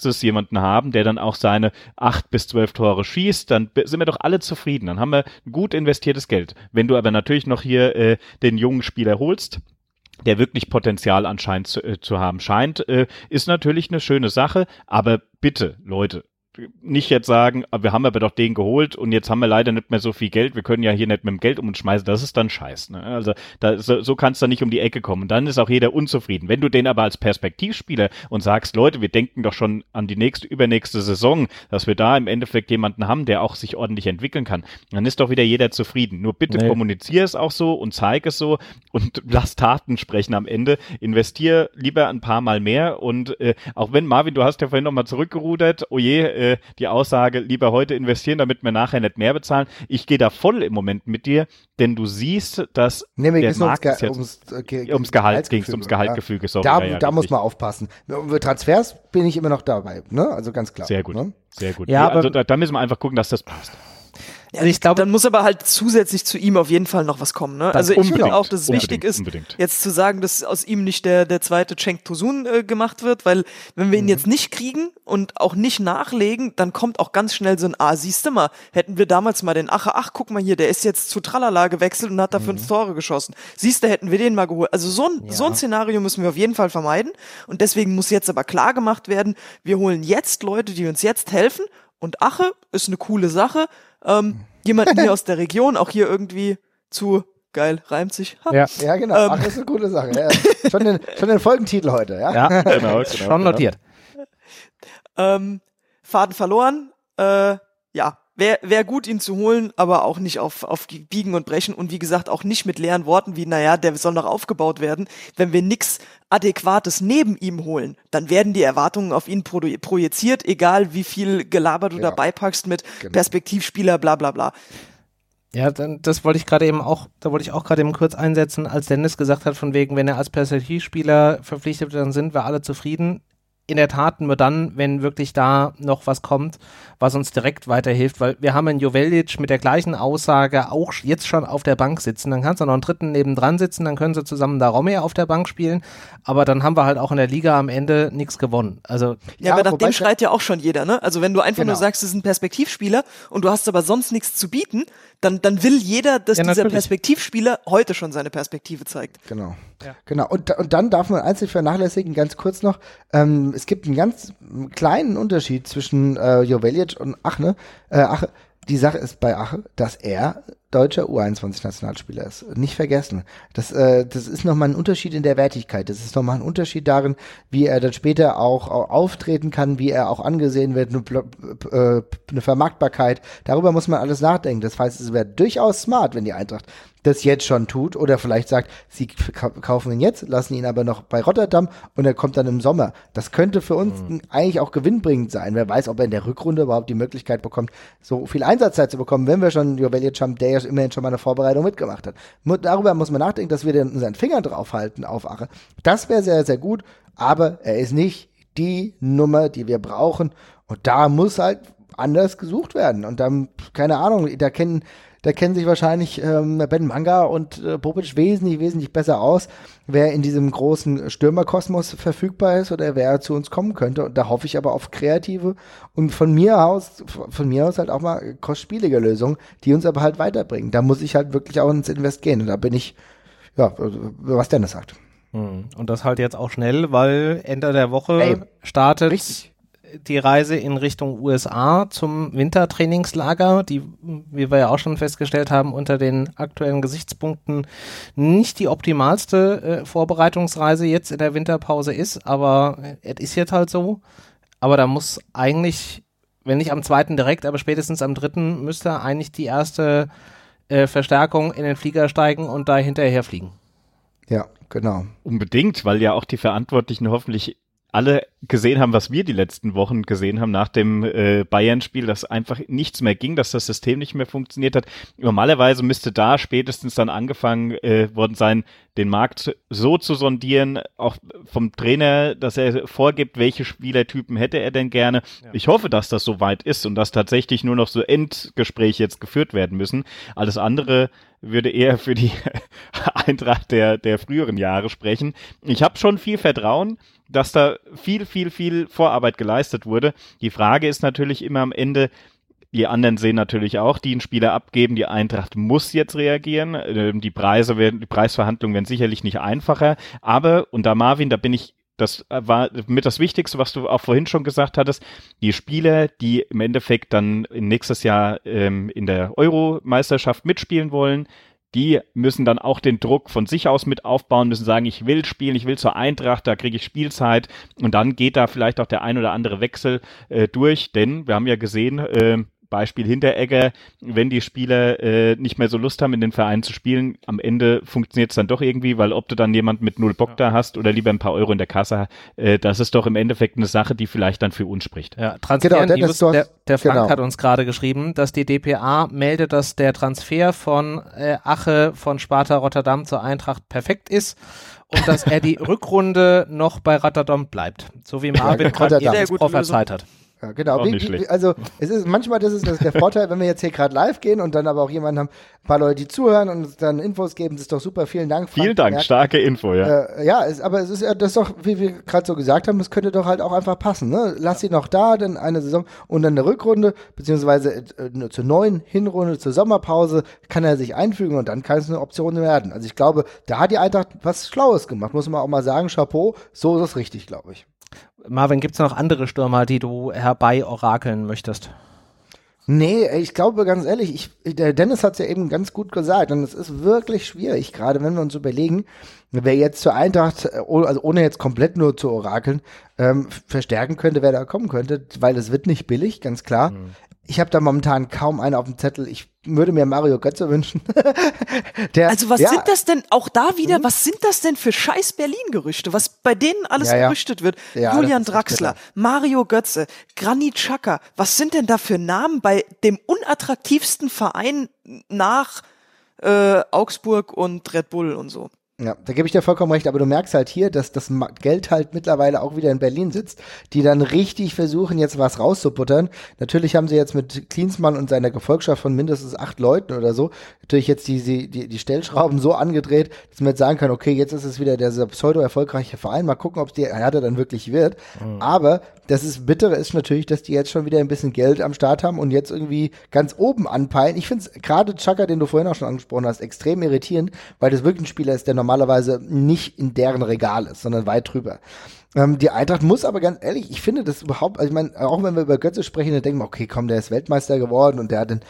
haben, der dann auch seine 8 bis 12 Tore schießt, dann sind wir doch alle zufrieden. Dann haben wir gut investiertes Geld. Wenn du aber natürlich noch hier den jungen Spieler holst, der wirklich Potenzial anscheinend zu haben scheint, ist natürlich eine schöne Sache. Aber bitte, Leute, nicht jetzt sagen, wir haben aber doch den geholt und jetzt haben wir leider nicht mehr so viel Geld, wir können ja hier nicht mit dem Geld um uns schmeißen, das ist dann Scheiß. Ne? Also so kannst du nicht um die Ecke kommen. Und dann ist auch jeder unzufrieden. Wenn du den aber als Perspektivspieler und sagst, Leute, wir denken doch schon an die übernächste Saison, dass wir da im Endeffekt jemanden haben, der auch sich ordentlich entwickeln kann, dann ist doch wieder jeder zufrieden. Nur bitte kommuniziere es auch so und zeige es so und lass Taten sprechen am Ende. Investier lieber ein paar Mal mehr und auch wenn, Marvin, du hast ja vorhin nochmal zurückgerudert, oh je, die Aussage, lieber heute investieren, damit wir nachher nicht mehr bezahlen. Ich gehe da voll im Moment mit dir, denn du siehst, dass der Markt ums Gehaltgefüge. Da muss man aufpassen. Über Transfers bin ich immer noch dabei, ne? Also ganz klar. Sehr gut, ne? Sehr gut. Ja, also da müssen wir einfach gucken, dass das passt. Ja, ich glaube, dann muss aber halt zusätzlich zu ihm auf jeden Fall noch was kommen. Ne? Also ich finde auch, dass es wichtig ist, jetzt zu sagen, dass aus ihm nicht der zweite Cenk Tosun gemacht wird, weil wenn wir ihn jetzt nicht kriegen und auch nicht nachlegen, dann kommt auch ganz schnell so ein, siehst du mal, hätten wir damals mal den Ache, guck mal hier, der ist jetzt zu Tralala gewechselt und hat da 5 Tore geschossen. Siehst du, hätten wir den mal geholt. Also so ein Szenario müssen wir auf jeden Fall vermeiden und deswegen muss jetzt aber klar gemacht werden, wir holen jetzt Leute, die uns jetzt helfen und Ache ist eine coole Sache. Jemanden hier aus der Region, auch hier irgendwie zu geil, reimt sich. Ja, genau. Ach, das ist eine coole Sache. Ja. Schon den Folgentitel heute, ja? Ja, genau. Schon notiert. Faden verloren. Wäre gut, ihn zu holen, aber auch nicht auf Biegen und Brechen und wie gesagt auch nicht mit leeren Worten wie, der soll noch aufgebaut werden. Wenn wir nichts Adäquates neben ihm holen, dann werden die Erwartungen auf ihn projiziert, egal wie viel Gelaber du dabei packst mit Perspektivspieler, bla bla bla. Ja, das wollte ich gerade eben auch, da wollte ich auch gerade eben kurz einsetzen, als Dennis gesagt hat, von wegen, wenn er als Perspektivspieler verpflichtet wird, dann sind wir alle zufrieden. In der Tat nur dann, wenn wirklich da noch was kommt, was uns direkt weiterhilft, weil wir haben einen Joveljic mit der gleichen Aussage auch jetzt schon auf der Bank sitzen, dann kannst du noch einen dritten nebendran sitzen, dann können sie zusammen da Romeo auf der Bank spielen, aber dann haben wir halt auch in der Liga am Ende nichts gewonnen. Also aber nach dem schreit ja auch schon jeder, ne? Also wenn du einfach nur sagst, das ist ein Perspektivspieler und du hast aber sonst nichts zu bieten, dann will jeder, dass dieser Perspektivspieler heute schon seine Perspektive zeigt. Genau. Genau, und dann darf man einzeln vernachlässigen, ganz kurz noch, es gibt einen ganz kleinen Unterschied zwischen Joveljic und Ache. Die Sache ist bei Ache, dass er deutscher U21-Nationalspieler ist. Nicht vergessen. Das ist nochmal ein Unterschied in der Wertigkeit. Das ist nochmal ein Unterschied darin, wie er dann später auch auftreten kann, wie er auch angesehen wird, eine Vermarktbarkeit. Darüber muss man alles nachdenken. Das heißt, es wäre durchaus smart, wenn die Eintracht das jetzt schon tut oder vielleicht sagt, sie kaufen ihn jetzt, lassen ihn aber noch bei Rotterdam und er kommt dann im Sommer. Das könnte für uns eigentlich auch gewinnbringend sein. Wer weiß, ob er in der Rückrunde überhaupt die Möglichkeit bekommt, so viel Einsatzzeit zu bekommen, wenn wir schon Joveljic haben, der ja immerhin schon mal eine Vorbereitung mitgemacht hat. Darüber muss man nachdenken, dass wir den unseren Finger draufhalten auf Ache. Das wäre sehr, sehr gut, aber er ist nicht die Nummer, die wir brauchen und da muss halt anders gesucht werden und dann, keine Ahnung, da kennen sich wahrscheinlich Ben Manga und Bobic wesentlich besser aus, wer in diesem großen Stürmerkosmos verfügbar ist oder wer zu uns kommen könnte. Und da hoffe ich aber auf kreative und von mir aus halt auch mal kostspielige Lösungen, die uns aber halt weiterbringen. Da muss ich halt wirklich auch ins Invest gehen. Und da bin ich, ja, was Dennis sagt. Und das halt jetzt auch schnell, weil Ende der Woche startet richtig die Reise in Richtung USA zum Wintertrainingslager, die, wie wir ja auch schon festgestellt haben, unter den aktuellen Gesichtspunkten nicht die optimalste Vorbereitungsreise jetzt in der Winterpause ist, aber es ist jetzt halt so. Aber da muss eigentlich, wenn nicht am 2. direkt, aber spätestens am 3. müsste eigentlich die erste Verstärkung in den Flieger steigen und da hinterher fliegen. Ja, genau. Unbedingt, weil ja auch die Verantwortlichen hoffentlich alle gesehen haben, was wir die letzten Wochen gesehen haben nach dem Bayern-Spiel, dass einfach nichts mehr ging, dass das System nicht mehr funktioniert hat. Normalerweise müsste da spätestens dann angefangen worden sein, den Markt so zu sondieren, auch vom Trainer, dass er vorgibt, welche Spielertypen hätte er denn gerne. Ja. Ich hoffe, dass das soweit ist und dass tatsächlich nur noch so Endgespräche jetzt geführt werden müssen. Alles andere würde eher für die Eintracht der früheren Jahre sprechen. Ich habe schon viel Vertrauen, dass da viel Vorarbeit geleistet wurde. Die Frage ist natürlich immer am Ende, die anderen sehen natürlich auch, die einen Spieler abgeben, die Eintracht muss jetzt reagieren. Die Preisverhandlungen werden sicherlich nicht einfacher, aber, und da Marvin, das war mit das Wichtigste, was du auch vorhin schon gesagt hattest, die Spieler, die im Endeffekt dann nächstes Jahr in der Euro-Meisterschaft mitspielen wollen, die müssen dann auch den Druck von sich aus mit aufbauen, müssen sagen, ich will spielen, ich will zur Eintracht, da kriege ich Spielzeit und dann geht da vielleicht auch der ein oder andere Wechsel durch, denn wir haben ja gesehen, Beispiel Hinteregger, wenn die Spieler nicht mehr so Lust haben, in den Verein zu spielen, am Ende funktioniert es dann doch irgendwie, weil ob du dann jemand mit 0 Bock da hast oder lieber ein paar Euro in der Kasse, das ist doch im Endeffekt eine Sache, die vielleicht dann für uns spricht. Ja, Transfer-News, der Frank hat uns gerade geschrieben, dass die dpa meldet, dass der Transfer von Ache von Sparta Rotterdam zur Eintracht perfekt ist und dass er die Rückrunde noch bei Rotterdam bleibt, so wie Marvin gerade eben prophezeit hat. Ja, genau. Also es ist manchmal, das ist der Vorteil, wenn wir jetzt hier gerade live gehen und dann aber auch jemanden haben, ein paar Leute, die zuhören und uns dann Infos geben, das ist doch super. Vielen Dank, Frank. Vielen Dank, starke Info, ja. Aber es ist ja das doch, wie wir gerade so gesagt haben, das könnte doch halt auch einfach passen. Ne? Lass sie noch da, dann eine Saison und dann eine Rückrunde, beziehungsweise zur neuen Hinrunde, zur Sommerpause kann er sich einfügen und dann kann es eine Option werden. Also ich glaube, da hat die Eintracht was Schlaues gemacht, muss man auch mal sagen, Chapeau, so ist es richtig, glaube ich. Marvin, gibt es noch andere Stürmer, die du herbei orakeln möchtest? Nee, ich glaube ganz ehrlich, der Dennis hat es ja eben ganz gut gesagt und es ist wirklich schwierig, gerade wenn wir uns überlegen, wer jetzt zur Eintracht, also ohne jetzt komplett nur zu orakeln, verstärken könnte, wer da kommen könnte, weil es wird nicht billig, ganz klar. Ich habe da momentan kaum einen auf dem Zettel. Ich würde mir Mario Götze wünschen. Also was sind das denn, auch da wieder, was sind das denn für scheiß Berlin-Gerüchte, was bei denen alles gerüchtet wird? Ja, Julian Draxler, Mario Götze, Granit Xhaka, was sind denn da für Namen bei dem unattraktivsten Verein nach Augsburg und Red Bull und so? Ja, da gebe ich dir vollkommen recht, aber du merkst halt hier, dass das Geld halt mittlerweile auch wieder in Berlin sitzt, die dann richtig versuchen, jetzt was rauszubuttern. Natürlich haben sie jetzt mit Klinsmann und seiner Gefolgschaft von mindestens 8 Leuten oder so, natürlich jetzt die Stellschrauben so angedreht, dass man jetzt sagen kann, okay, jetzt ist es wieder der pseudo-erfolgreiche Verein, mal gucken, ob es die Härte dann wirklich wird. Aber das Bittere ist natürlich, dass die jetzt schon wieder ein bisschen Geld am Start haben und jetzt irgendwie ganz oben anpeilen. Ich finde es gerade Xhaka, den du vorhin auch schon angesprochen hast, extrem irritierend, weil das wirklich ein Spieler ist, der normalerweise nicht in deren Regal ist, sondern weit drüber. Die Eintracht muss aber ganz ehrlich, ich finde das überhaupt, also ich meine, auch wenn wir über Götze sprechen, dann denken wir, okay, komm, der ist Weltmeister geworden und der hat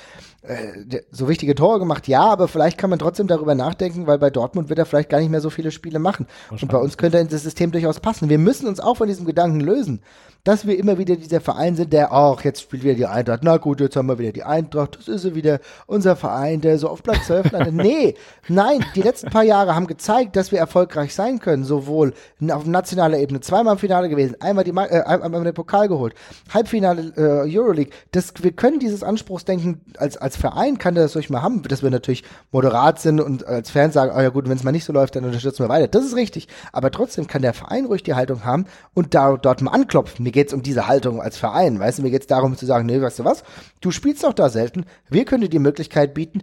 so wichtige Tore gemacht, ja, aber vielleicht kann man trotzdem darüber nachdenken, weil bei Dortmund wird er vielleicht gar nicht mehr so viele Spiele machen. Und bei uns könnte er in das System durchaus passen. Wir müssen uns auch von diesem Gedanken lösen, dass wir immer wieder dieser Verein sind, der, jetzt spielt wieder die Eintracht, na gut, jetzt haben wir wieder die Eintracht, das ist wieder unser Verein, der so auf Platz 12 landet. Nein, die letzten paar Jahre haben gezeigt, dass wir erfolgreich sein können, sowohl auf nationaler Ebene, zweimal im Finale gewesen, einmal den Pokal geholt, Halbfinale Euroleague, wir können dieses Anspruchsdenken als Verein, kann der das durch mal haben, dass wir natürlich moderat sind und als Fans sagen, ja gut, wenn es mal nicht so läuft, dann unterstützen wir weiter, das ist richtig, aber trotzdem kann der Verein ruhig die Haltung haben und dort mal anklopfen. Mir geht's um diese Haltung als Verein, weißt du, mir geht's darum zu sagen, nee, weißt du was, du spielst doch da selten, wir können dir die Möglichkeit bieten,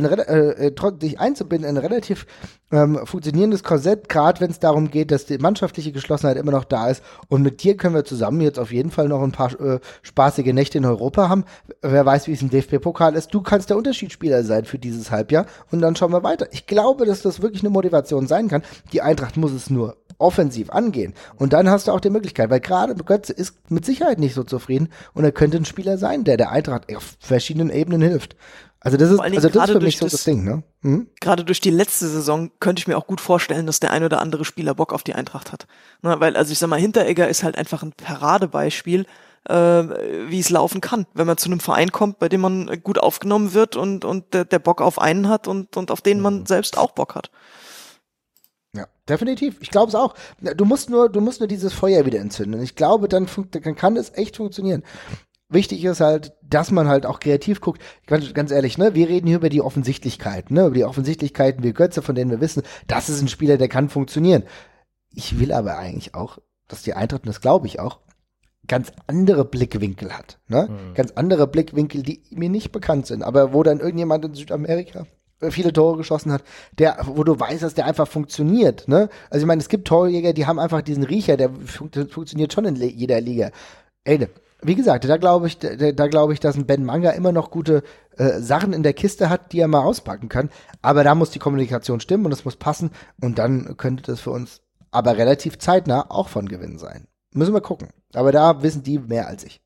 dich einzubinden in ein relativ funktionierendes Korsett, gerade wenn es darum geht, dass die mannschaftliche Geschlossenheit immer noch da ist und mit dir können wir zusammen jetzt auf jeden Fall noch ein paar spaßige Nächte in Europa haben, wer weiß, wie es im DFB-Pokal ist, du kannst der Unterschiedsspieler sein für dieses Halbjahr und dann schauen wir weiter. Ich glaube, dass das wirklich eine Motivation sein kann, die Eintracht muss es nur offensiv angehen. Und dann hast du auch die Möglichkeit, weil gerade Götze ist mit Sicherheit nicht so zufrieden und er könnte ein Spieler sein, der Eintracht auf verschiedenen Ebenen hilft. Also das ist für mich so das Ding, ne? Gerade durch die letzte Saison könnte ich mir auch gut vorstellen, dass der ein oder andere Spieler Bock auf die Eintracht hat. Na, weil, also ich sag mal, Hinteregger ist halt einfach ein Paradebeispiel, wie es laufen kann, wenn man zu einem Verein kommt, bei dem man gut aufgenommen wird und der Bock auf einen hat und auf den man selbst auch Bock hat. Ja, definitiv. Ich glaube es auch. Du musst nur dieses Feuer wieder entzünden. Und ich glaube, dann kann es echt funktionieren. Wichtig ist halt, dass man halt auch kreativ guckt. Ganz ehrlich, ne, wir reden hier über die Offensichtlichkeiten, ne, über die Offensichtlichkeiten wie Götze, von denen wir wissen, das ist ein Spieler, der kann funktionieren. Ich will aber eigentlich auch, dass die Eintracht, und das glaube ich auch, ganz andere Blickwinkel hat, ne? Ganz andere Blickwinkel, die mir nicht bekannt sind, aber wo dann irgendjemand in Südamerika viele Tore geschossen hat, wo du weißt, dass der einfach funktioniert, ne? Also ich meine, es gibt Torjäger, die haben einfach diesen Riecher, der funktioniert schon in jeder Liga. Ey, wie gesagt, da glaube ich, dass ein Ben Manga immer noch gute Sachen in der Kiste hat, die er mal auspacken kann. Aber da muss die Kommunikation stimmen und es muss passen und dann könnte das für uns aber relativ zeitnah auch von Gewinn sein. Müssen wir gucken. Aber da wissen die mehr als ich.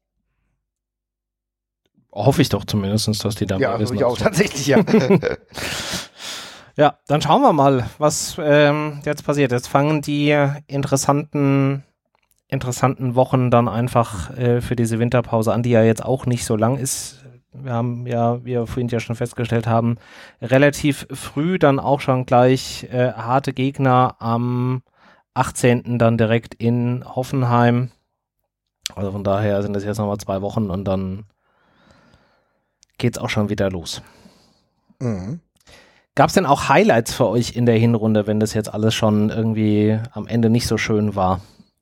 Hoffe ich doch zumindest, dass die da mehr wissen. Ja, auch tatsächlich, ja. Ja, dann schauen wir mal, was jetzt passiert. Jetzt fangen die interessanten Wochen dann einfach für diese Winterpause an, die ja jetzt auch nicht so lang ist. Wir haben ja, wie wir vorhin ja schon festgestellt haben, relativ früh dann auch schon gleich harte Gegner am 18. dann direkt in Hoffenheim. Also von daher sind das jetzt nochmal 2 Wochen und dann geht's auch schon wieder los. Mhm. Gab es denn auch Highlights für euch in der Hinrunde, wenn das jetzt alles schon irgendwie am Ende nicht so schön war?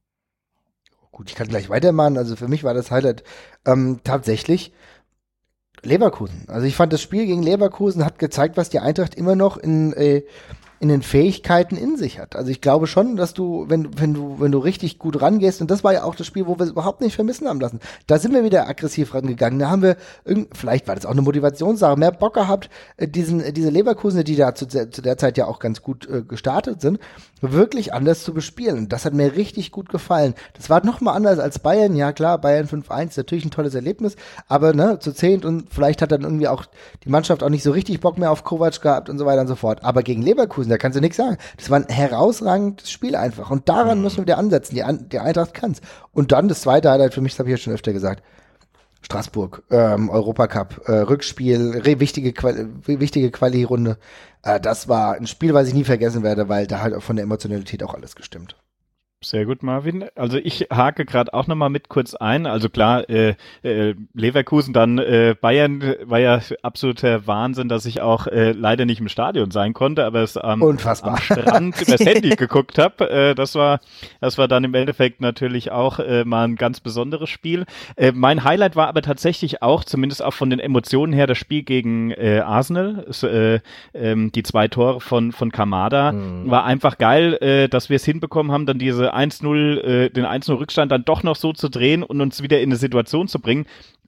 Gut, ich kann gleich weitermachen. Also für mich war das Highlight tatsächlich Leverkusen. Also ich fand, das Spiel gegen Leverkusen hat gezeigt, was die Eintracht immer noch in den Fähigkeiten in sich hat. Also ich glaube schon, dass du, wenn du richtig gut rangehst, und das war ja auch das Spiel, wo wir es überhaupt nicht vermissen haben lassen, da sind wir wieder aggressiv rangegangen. Da haben wir, vielleicht war das auch eine Motivationssache, mehr Bock gehabt, diese Leverkusen, die da zu der Zeit ja auch ganz gut gestartet sind, wirklich anders zu bespielen. Und das hat mir richtig gut gefallen. Das war nochmal anders als Bayern. Ja klar, Bayern 5-1, natürlich ein tolles Erlebnis, aber ne, zu 10 und vielleicht hat dann irgendwie auch die Mannschaft auch nicht so richtig Bock mehr auf Kovac gehabt und so weiter und so fort. Aber gegen Leverkusen, da kannst du nichts sagen. Das war ein herausragendes Spiel einfach. Und daran müssen wir wieder ansetzen. Die Eintracht kann's. Und dann das zweite Highlight für mich, das habe ich ja schon öfter gesagt, Straßburg, Europacup, Rückspiel, wichtige Quali-Runde. Das war ein Spiel, was ich nie vergessen werde, weil da halt auch von der Emotionalität auch alles gestimmt. Sehr gut, Marvin. Also ich hake gerade auch nochmal mit kurz ein. Also klar, Leverkusen, dann Bayern war ja absoluter Wahnsinn, dass ich auch leider nicht im Stadion sein konnte, aber es am Strand übers Handy geguckt habe. Das war dann im Endeffekt natürlich auch mal ein ganz besonderes Spiel. Mein Highlight war aber tatsächlich auch, zumindest auch von den Emotionen her, das Spiel gegen Arsenal. Die 2 Tore von Kamada. War einfach geil, dass wir es hinbekommen haben, dann den 1-0 Rückstand dann doch noch so zu drehen und uns wieder in eine Situation zu bringen.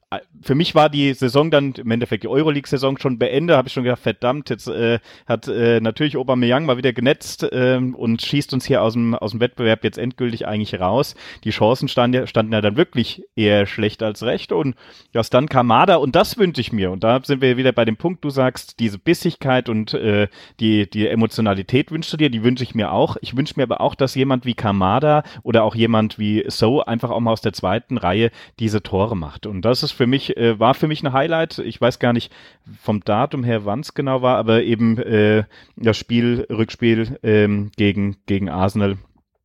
für mich war die Saison dann, im Endeffekt die Euroleague-Saison schon beendet, habe ich schon gedacht, verdammt, jetzt hat natürlich Aubameyang mal wieder genetzt und schießt uns hier aus dem Wettbewerb jetzt endgültig eigentlich raus. Die Chancen standen ja dann wirklich eher schlecht als recht und dass dann Kamada, und das wünsche ich mir, und da sind wir wieder bei dem Punkt, du sagst, diese Bissigkeit und die Emotionalität wünschst du dir, die wünsche ich mir auch. Ich wünsche mir aber auch, dass jemand wie Kamada oder auch jemand wie So einfach auch mal aus der zweiten Reihe diese Tore macht. Und das ist war für mich ein Highlight. Ich weiß gar nicht vom Datum her, wann es genau war, aber eben das Rückspiel gegen Arsenal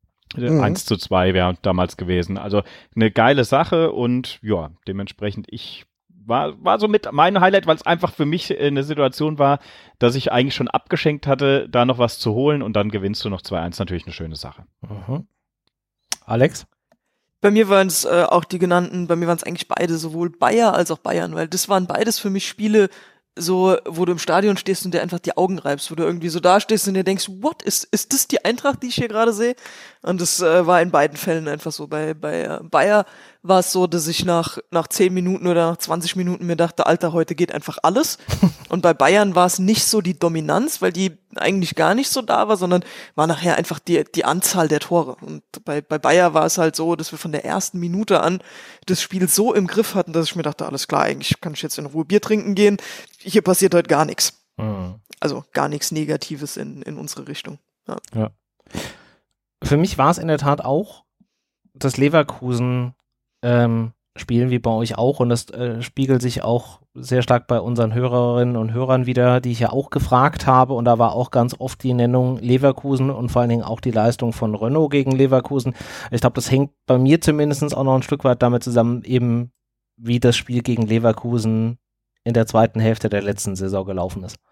1:2 wäre damals gewesen. Also eine geile Sache und ja, dementsprechend war so mit mein Highlight, weil es einfach für mich eine Situation war, dass ich eigentlich schon abgeschenkt hatte, da noch was zu holen und dann gewinnst du noch 2-1, natürlich eine schöne Sache. Mhm. Alex? Bei mir waren es auch die genannten, bei mir waren es eigentlich beide, sowohl Bayer als auch Bayern, weil das waren beides für mich Spiele, so, wo du im Stadion stehst und dir einfach die Augen reibst, wo du irgendwie so da stehst und dir denkst, what, ist das die Eintracht, die ich hier gerade sehe? Und das war in beiden Fällen einfach so. Bei Bayer war es so, dass ich nach 10 Minuten oder nach 20 Minuten mir dachte, Alter, heute geht einfach alles. Und bei Bayern war es nicht so die Dominanz, weil die eigentlich gar nicht so da war, sondern war nachher einfach die Anzahl der Tore. Und bei Bayer war es halt so, dass wir von der ersten Minute an das Spiel so im Griff hatten, dass ich mir dachte, alles klar, eigentlich kann ich jetzt in Ruhe Bier trinken gehen. Hier passiert heute gar nichts. Mhm. Also gar nichts Negatives in unsere Richtung. Ja. Für mich war es in der Tat auch das Leverkusen Spielen wie bei euch auch und das spiegelt sich auch sehr stark bei unseren Hörerinnen und Hörern wieder, die ich ja auch gefragt habe und da war auch ganz oft die Nennung Leverkusen und vor allen Dingen auch die Leistung von Renault gegen Leverkusen. Ich glaube, das hängt bei mir zumindest auch noch ein Stück weit damit zusammen, eben wie das Spiel gegen Leverkusen in der zweiten Hälfte der letzten Saison gelaufen ist.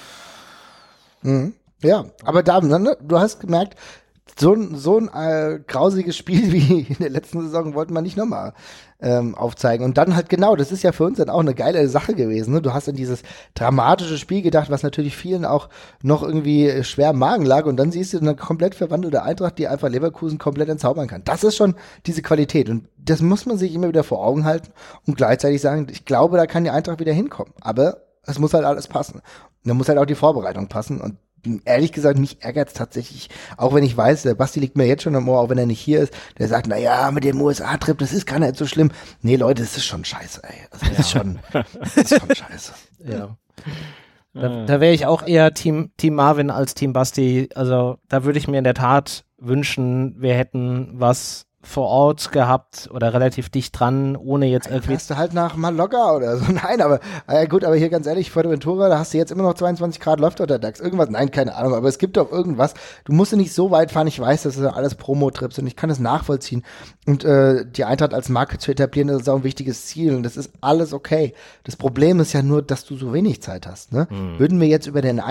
Mhm. Ja, aber du hast gemerkt, so ein grausiges Spiel wie in der letzten Saison wollten wir nicht nochmal aufzeigen. Und dann halt genau, das ist ja für uns dann auch eine geile Sache gewesen. Ne? Du hast in dieses dramatische Spiel gedacht, was natürlich vielen auch noch irgendwie schwer im Magen lag. Und dann siehst du eine komplett verwandelte Eintracht, die einfach Leverkusen komplett entzaubern kann. Das ist schon diese Qualität. Und das muss man sich immer wieder vor Augen halten und gleichzeitig sagen, ich glaube, da kann die Eintracht wieder hinkommen. Aber es muss halt alles passen. Und dann muss halt auch die Vorbereitung passen. Und ehrlich gesagt, mich ärgert's tatsächlich, auch wenn ich weiß, der Basti liegt mir jetzt schon am Ohr, auch wenn er nicht hier ist, der sagt, naja, mit dem USA-Trip, das ist gar nicht so schlimm. Nee, Leute, das ist schon scheiße, ey. Das ist schon scheiße. Ja. Da wäre ich auch eher Team Marvin als Team Basti. Also da würde ich mir in der Tat wünschen, wir hätten was vor Ort gehabt oder relativ dicht dran, ohne jetzt irgendwie... Fährst du halt nach Mallorca oder so. Nein, aber gut, aber hier ganz ehrlich, Fuerteventura, da hast du jetzt immer noch 22 Grad, läuft dort der DAX. Irgendwas, nein, keine Ahnung, aber es gibt doch irgendwas. Du musst nicht so weit fahren, ich weiß, das sind alles Promo-Trips und ich kann das nachvollziehen. Und die Eintracht als Marke zu etablieren, das ist auch ein wichtiges Ziel und das ist alles okay. Das Problem ist ja nur, dass du so wenig Zeit hast. Ne? Würden wir jetzt über den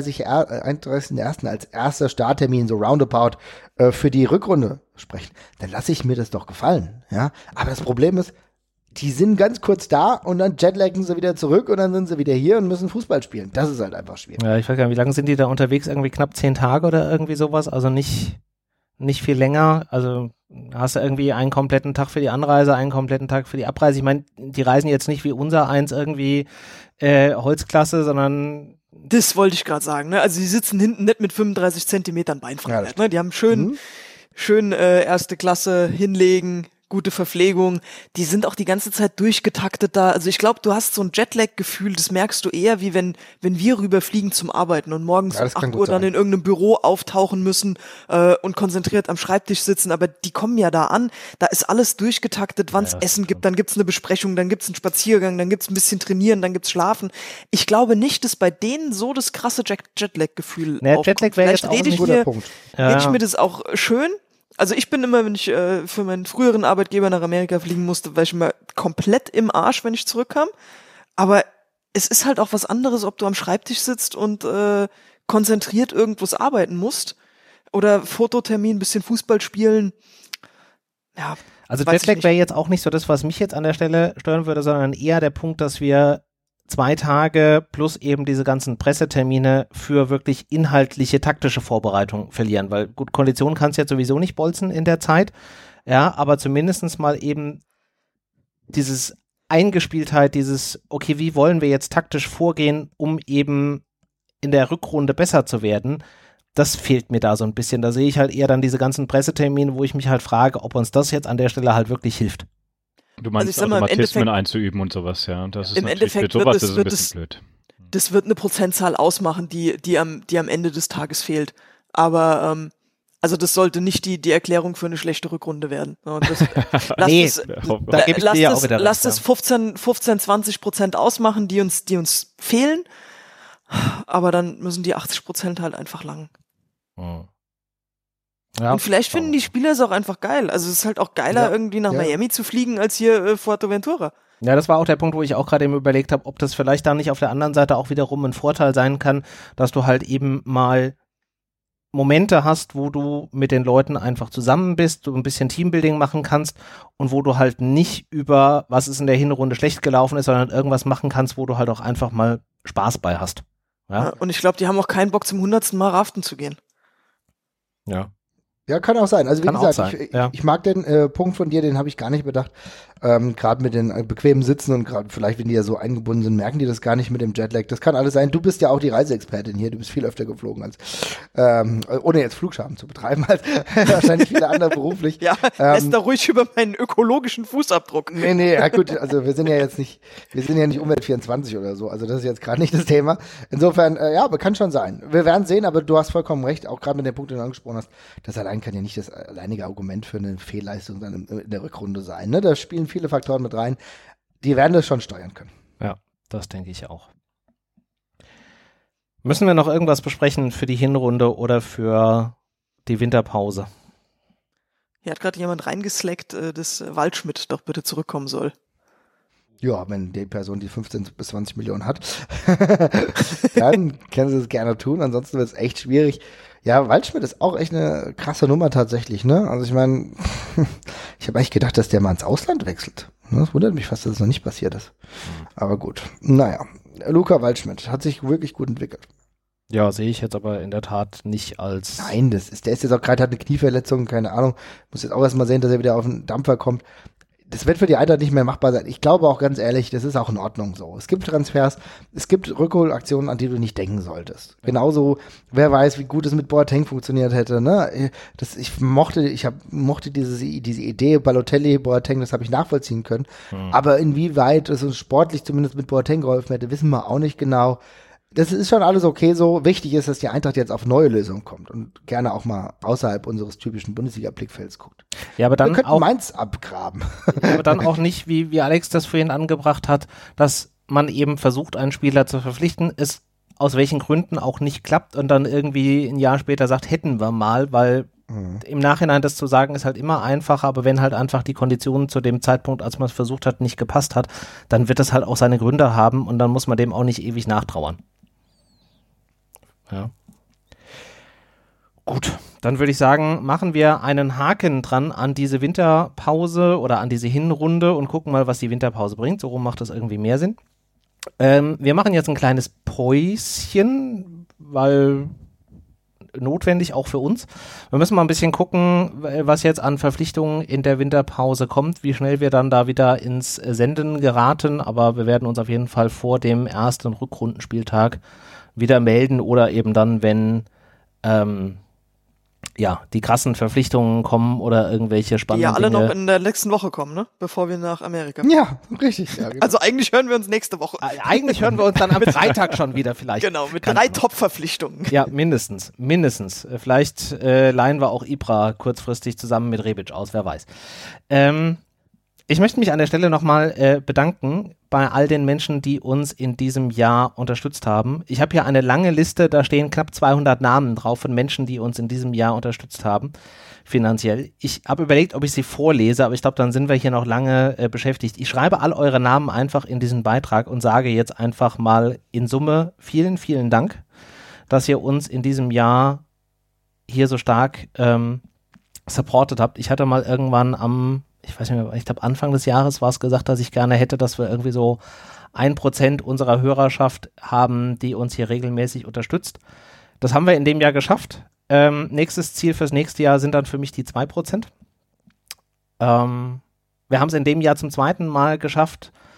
31.01. als erster Starttermin, so roundabout, für die Rückrunde sprechen, dann lasse ich mir das doch gefallen, ja. Aber das Problem ist, die sind ganz kurz da und dann jetlaggen sie wieder zurück und dann sind sie wieder hier und müssen Fußball spielen. Das ist halt einfach schwierig. Ja, ich weiß gar nicht, wie lange sind die da unterwegs? Irgendwie knapp 10 Tage oder irgendwie sowas? Also nicht viel länger. Also hast du irgendwie einen kompletten Tag für die Anreise, einen kompletten Tag für die Abreise. Ich meine, die reisen jetzt nicht wie unser eins irgendwie Holzklasse, sondern das wollte ich gerade sagen, ne? Also die sitzen hinten nicht mit 35 Zentimetern Beinfreiheit, ne? Die haben schön erste Klasse hinlegen, gute Verpflegung. Die sind auch die ganze Zeit durchgetaktet da. Also ich glaube, du hast so ein Jetlag-Gefühl, das merkst du eher, wie wenn wir rüberfliegen zum Arbeiten und morgens um 8 Uhr dann in irgendeinem Büro auftauchen müssen und konzentriert am Schreibtisch sitzen. Aber die kommen ja da an, da ist alles durchgetaktet, wann es Essen gibt, dann gibt's eine Besprechung, dann gibt's einen Spaziergang, dann gibt's ein bisschen Trainieren, dann gibt's Schlafen. Ich glaube nicht, dass bei denen so das krasse Jetlag-Gefühl aufkommt. Jetlag wäre jetzt auch ein guter Punkt. Rede ich mir das auch schön. Also ich bin immer, wenn ich für meinen früheren Arbeitgeber nach Amerika fliegen musste, war ich immer komplett im Arsch, wenn ich zurückkam. Aber es ist halt auch was anderes, ob du am Schreibtisch sitzt und konzentriert irgendwas arbeiten musst oder Fototermin, bisschen Fußball spielen. Ja. Also Jetlag wäre jetzt auch nicht so das, was mich jetzt an der Stelle stören würde, sondern eher der Punkt, dass wir 2 Tage plus eben diese ganzen Pressetermine für wirklich inhaltliche, taktische Vorbereitung verlieren, weil gut, Konditionen kannst du jetzt sowieso nicht bolzen in der Zeit, ja, aber zumindestens mal eben dieses Eingespieltheit, dieses, okay, wie wollen wir jetzt taktisch vorgehen, um eben in der Rückrunde besser zu werden, das fehlt mir da so ein bisschen. Da sehe ich halt eher dann diese ganzen Pressetermine, wo ich mich halt frage, ob uns das jetzt an der Stelle halt wirklich hilft. Du meinst, ich sag mal, Automatismen einzuüben und sowas, ja. Und das ist im natürlich Endeffekt für sowas ist es ein bisschen blöd. Das wird eine Prozentzahl ausmachen, die am Ende des Tages fehlt. Aber also das sollte nicht die Erklärung für eine schlechte Rückrunde werden. Und das, da gebe ich dir ja auch wieder recht. Lasst es 15-20% ausmachen, die uns fehlen. Aber dann müssen die 80% halt einfach lang. Ja, und vielleicht finden die Spieler es auch einfach geil. Also es ist halt auch geiler, irgendwie nach Miami zu fliegen, als hier Fuerteventura. Ja, das war auch der Punkt, wo ich auch gerade eben überlegt habe, ob das vielleicht dann nicht auf der anderen Seite auch wiederum ein Vorteil sein kann, dass du halt eben mal Momente hast, wo du mit den Leuten einfach zusammen bist, du ein bisschen Teambuilding machen kannst und wo du halt nicht über, was ist in der Hinrunde schlecht gelaufen ist, sondern irgendwas machen kannst, wo du halt auch einfach mal Spaß bei hast. Ja? Und ich glaube, die haben auch keinen Bock, zum 100. Mal raften zu gehen. Ja. Ja, kann auch sein. Also wie gesagt, sein, ich mag den Punkt von dir, den habe ich gar nicht bedacht. Gerade mit den bequemen Sitzen und gerade vielleicht, wenn die ja so eingebunden sind, merken die das gar nicht mit dem Jetlag. Das kann alles sein. Du bist ja auch die Reiseexpertin hier. Du bist viel öfter geflogen als, ohne jetzt Flugscham zu betreiben, als wahrscheinlich viele andere beruflich. Ja, lässt da ruhig über meinen ökologischen Fußabdruck. Nee, ja gut, also wir sind ja nicht Umwelt 24 oder so. Also das ist jetzt gerade nicht das Thema. Insofern, ja, aber kann schon sein. Wir werden sehen, aber du hast vollkommen recht, auch gerade mit dem Punkt, den du angesprochen hast. Das allein kann ja nicht das alleinige Argument für eine Fehlleistung dann in der Rückrunde sein. Ne? Da spielen viele Faktoren mit rein. Die werden das schon steuern können. Ja, das denke ich auch. Müssen wir noch irgendwas besprechen für die Hinrunde oder für die Winterpause? Hier hat gerade jemand reingeslackt, dass Waldschmidt doch bitte zurückkommen soll. Ja, wenn die Person die 15 bis 20 Millionen hat, dann können sie es gerne tun. Ansonsten wird es echt schwierig. Ja, Waldschmidt ist auch echt eine krasse Nummer tatsächlich, ne? Also ich meine, ich habe eigentlich gedacht, dass der mal ins Ausland wechselt. Das wundert mich fast, dass es noch nicht passiert ist. Aber gut, naja. Luca Waldschmidt hat sich wirklich gut entwickelt. Ja, sehe ich jetzt aber in der Tat nicht als... Nein, der ist jetzt auch gerade, hat eine Knieverletzung, keine Ahnung. Muss jetzt auch erstmal sehen, dass er wieder auf den Dampfer kommt. Das wird für die Eintracht nicht mehr machbar sein. Ich glaube auch ganz ehrlich, das ist auch in Ordnung so. Es gibt Transfers, es gibt Rückholaktionen, an die du nicht denken solltest. Ja. Genauso, wer weiß, wie gut es mit Boateng funktioniert hätte. Ne? Ich mochte diese Idee, Balotelli, Boateng, das habe ich nachvollziehen können. Aber inwieweit es uns sportlich zumindest mit Boateng geholfen hätte, wissen wir auch nicht genau. Das ist schon alles okay so. Wichtig ist, dass die Eintracht jetzt auf neue Lösungen kommt und gerne auch mal außerhalb unseres typischen Bundesliga-Blickfelds guckt. Ja, aber dann wir könnten auch Mainz abgraben. aber dann auch nicht, wie Alex das vorhin angebracht hat, dass man eben versucht, einen Spieler zu verpflichten, es aus welchen Gründen auch nicht klappt und dann irgendwie ein Jahr später sagt, hätten wir mal, weil im Nachhinein das zu sagen ist halt immer einfacher, aber wenn halt einfach die Konditionen zu dem Zeitpunkt, als man es versucht hat, nicht gepasst hat, dann wird es halt auch seine Gründe haben und dann muss man dem auch nicht ewig nachtrauern. Ja. Gut, dann würde ich sagen, machen wir einen Haken dran an diese Winterpause oder an diese Hinrunde und gucken mal, was die Winterpause bringt. So rum macht das irgendwie mehr Sinn. Wir machen jetzt ein kleines Päuschen, weil notwendig auch für uns. Wir müssen mal ein bisschen gucken, was jetzt an Verpflichtungen in der Winterpause kommt, wie schnell wir dann da wieder ins Senden geraten, aber wir werden uns auf jeden Fall vor dem ersten Rückrundenspieltag wieder melden oder eben dann, wenn die krassen Verpflichtungen kommen oder irgendwelche spannenden Die ja alle Dinge. noch in der nächsten Woche kommen, ne? Bevor wir nach Amerika. Ja, richtig. Ja, genau. Also eigentlich hören wir uns nächste Woche. Eigentlich hören wir uns dann am Freitag schon wieder vielleicht. Genau, mit 3 Top-Verpflichtungen. Ja, mindestens. Vielleicht leihen wir auch Ibra kurzfristig zusammen mit Rebic aus, wer weiß. Ich möchte mich an der Stelle nochmal bedanken bei all den Menschen, die uns in diesem Jahr unterstützt haben. Ich habe hier eine lange Liste, da stehen knapp 200 Namen drauf von Menschen, die uns in diesem Jahr unterstützt haben, finanziell. Ich habe überlegt, ob ich sie vorlese, aber ich glaube, dann sind wir hier noch lange beschäftigt. Ich schreibe all eure Namen einfach in diesen Beitrag und sage jetzt einfach mal in Summe vielen, vielen Dank, dass ihr uns in diesem Jahr hier so stark supportet habt. Ich hatte mal irgendwann ich weiß nicht mehr, ich glaube Anfang des Jahres war es gesagt, dass ich gerne hätte, dass wir irgendwie so 1% unserer Hörerschaft haben, die uns hier regelmäßig unterstützt. Das haben wir in dem Jahr geschafft. Nächstes Ziel fürs nächste Jahr sind dann für mich die 2%. Wir haben es in dem Jahr zum zweiten Mal geschafft,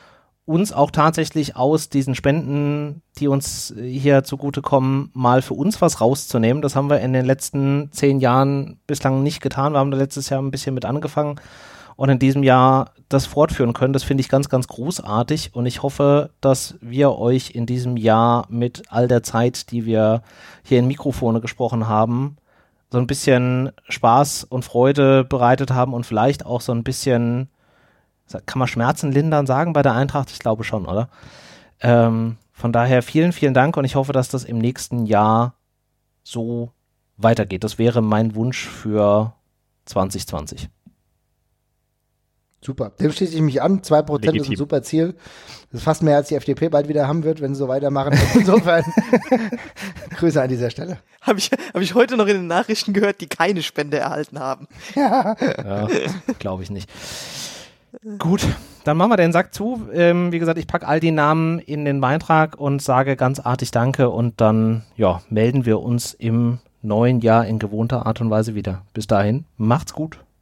uns auch tatsächlich aus diesen Spenden, die uns hier zugutekommen, mal für uns was rauszunehmen. Das haben wir in den letzten 10 Jahren bislang nicht getan. Wir haben da letztes Jahr ein bisschen mit angefangen und in diesem Jahr das fortführen können. Das finde ich ganz, ganz großartig und ich hoffe, dass wir euch in diesem Jahr mit all der Zeit, die wir hier in Mikrofone gesprochen haben, so ein bisschen Spaß und Freude bereitet haben und vielleicht auch so ein bisschen, kann man Schmerzen lindern sagen bei der Eintracht? Ich glaube schon, oder? Von daher vielen, vielen Dank und ich hoffe, dass das im nächsten Jahr so weitergeht. Das wäre mein Wunsch für 2020. Super, dem schließe ich mich an. 2% Legitim. ist ein super Ziel. Das ist fast mehr, als die FDP bald wieder haben wird, wenn sie so weitermachen. Insofern Grüße an dieser Stelle. Hab ich heute noch in den Nachrichten gehört, die keine Spende erhalten haben. Ja, glaube ich nicht. Gut, dann machen wir den Sack zu. Wie gesagt, ich packe all die Namen in den Beitrag und sage ganz artig Danke und dann melden wir uns im neuen Jahr in gewohnter Art und Weise wieder. Bis dahin, macht's gut.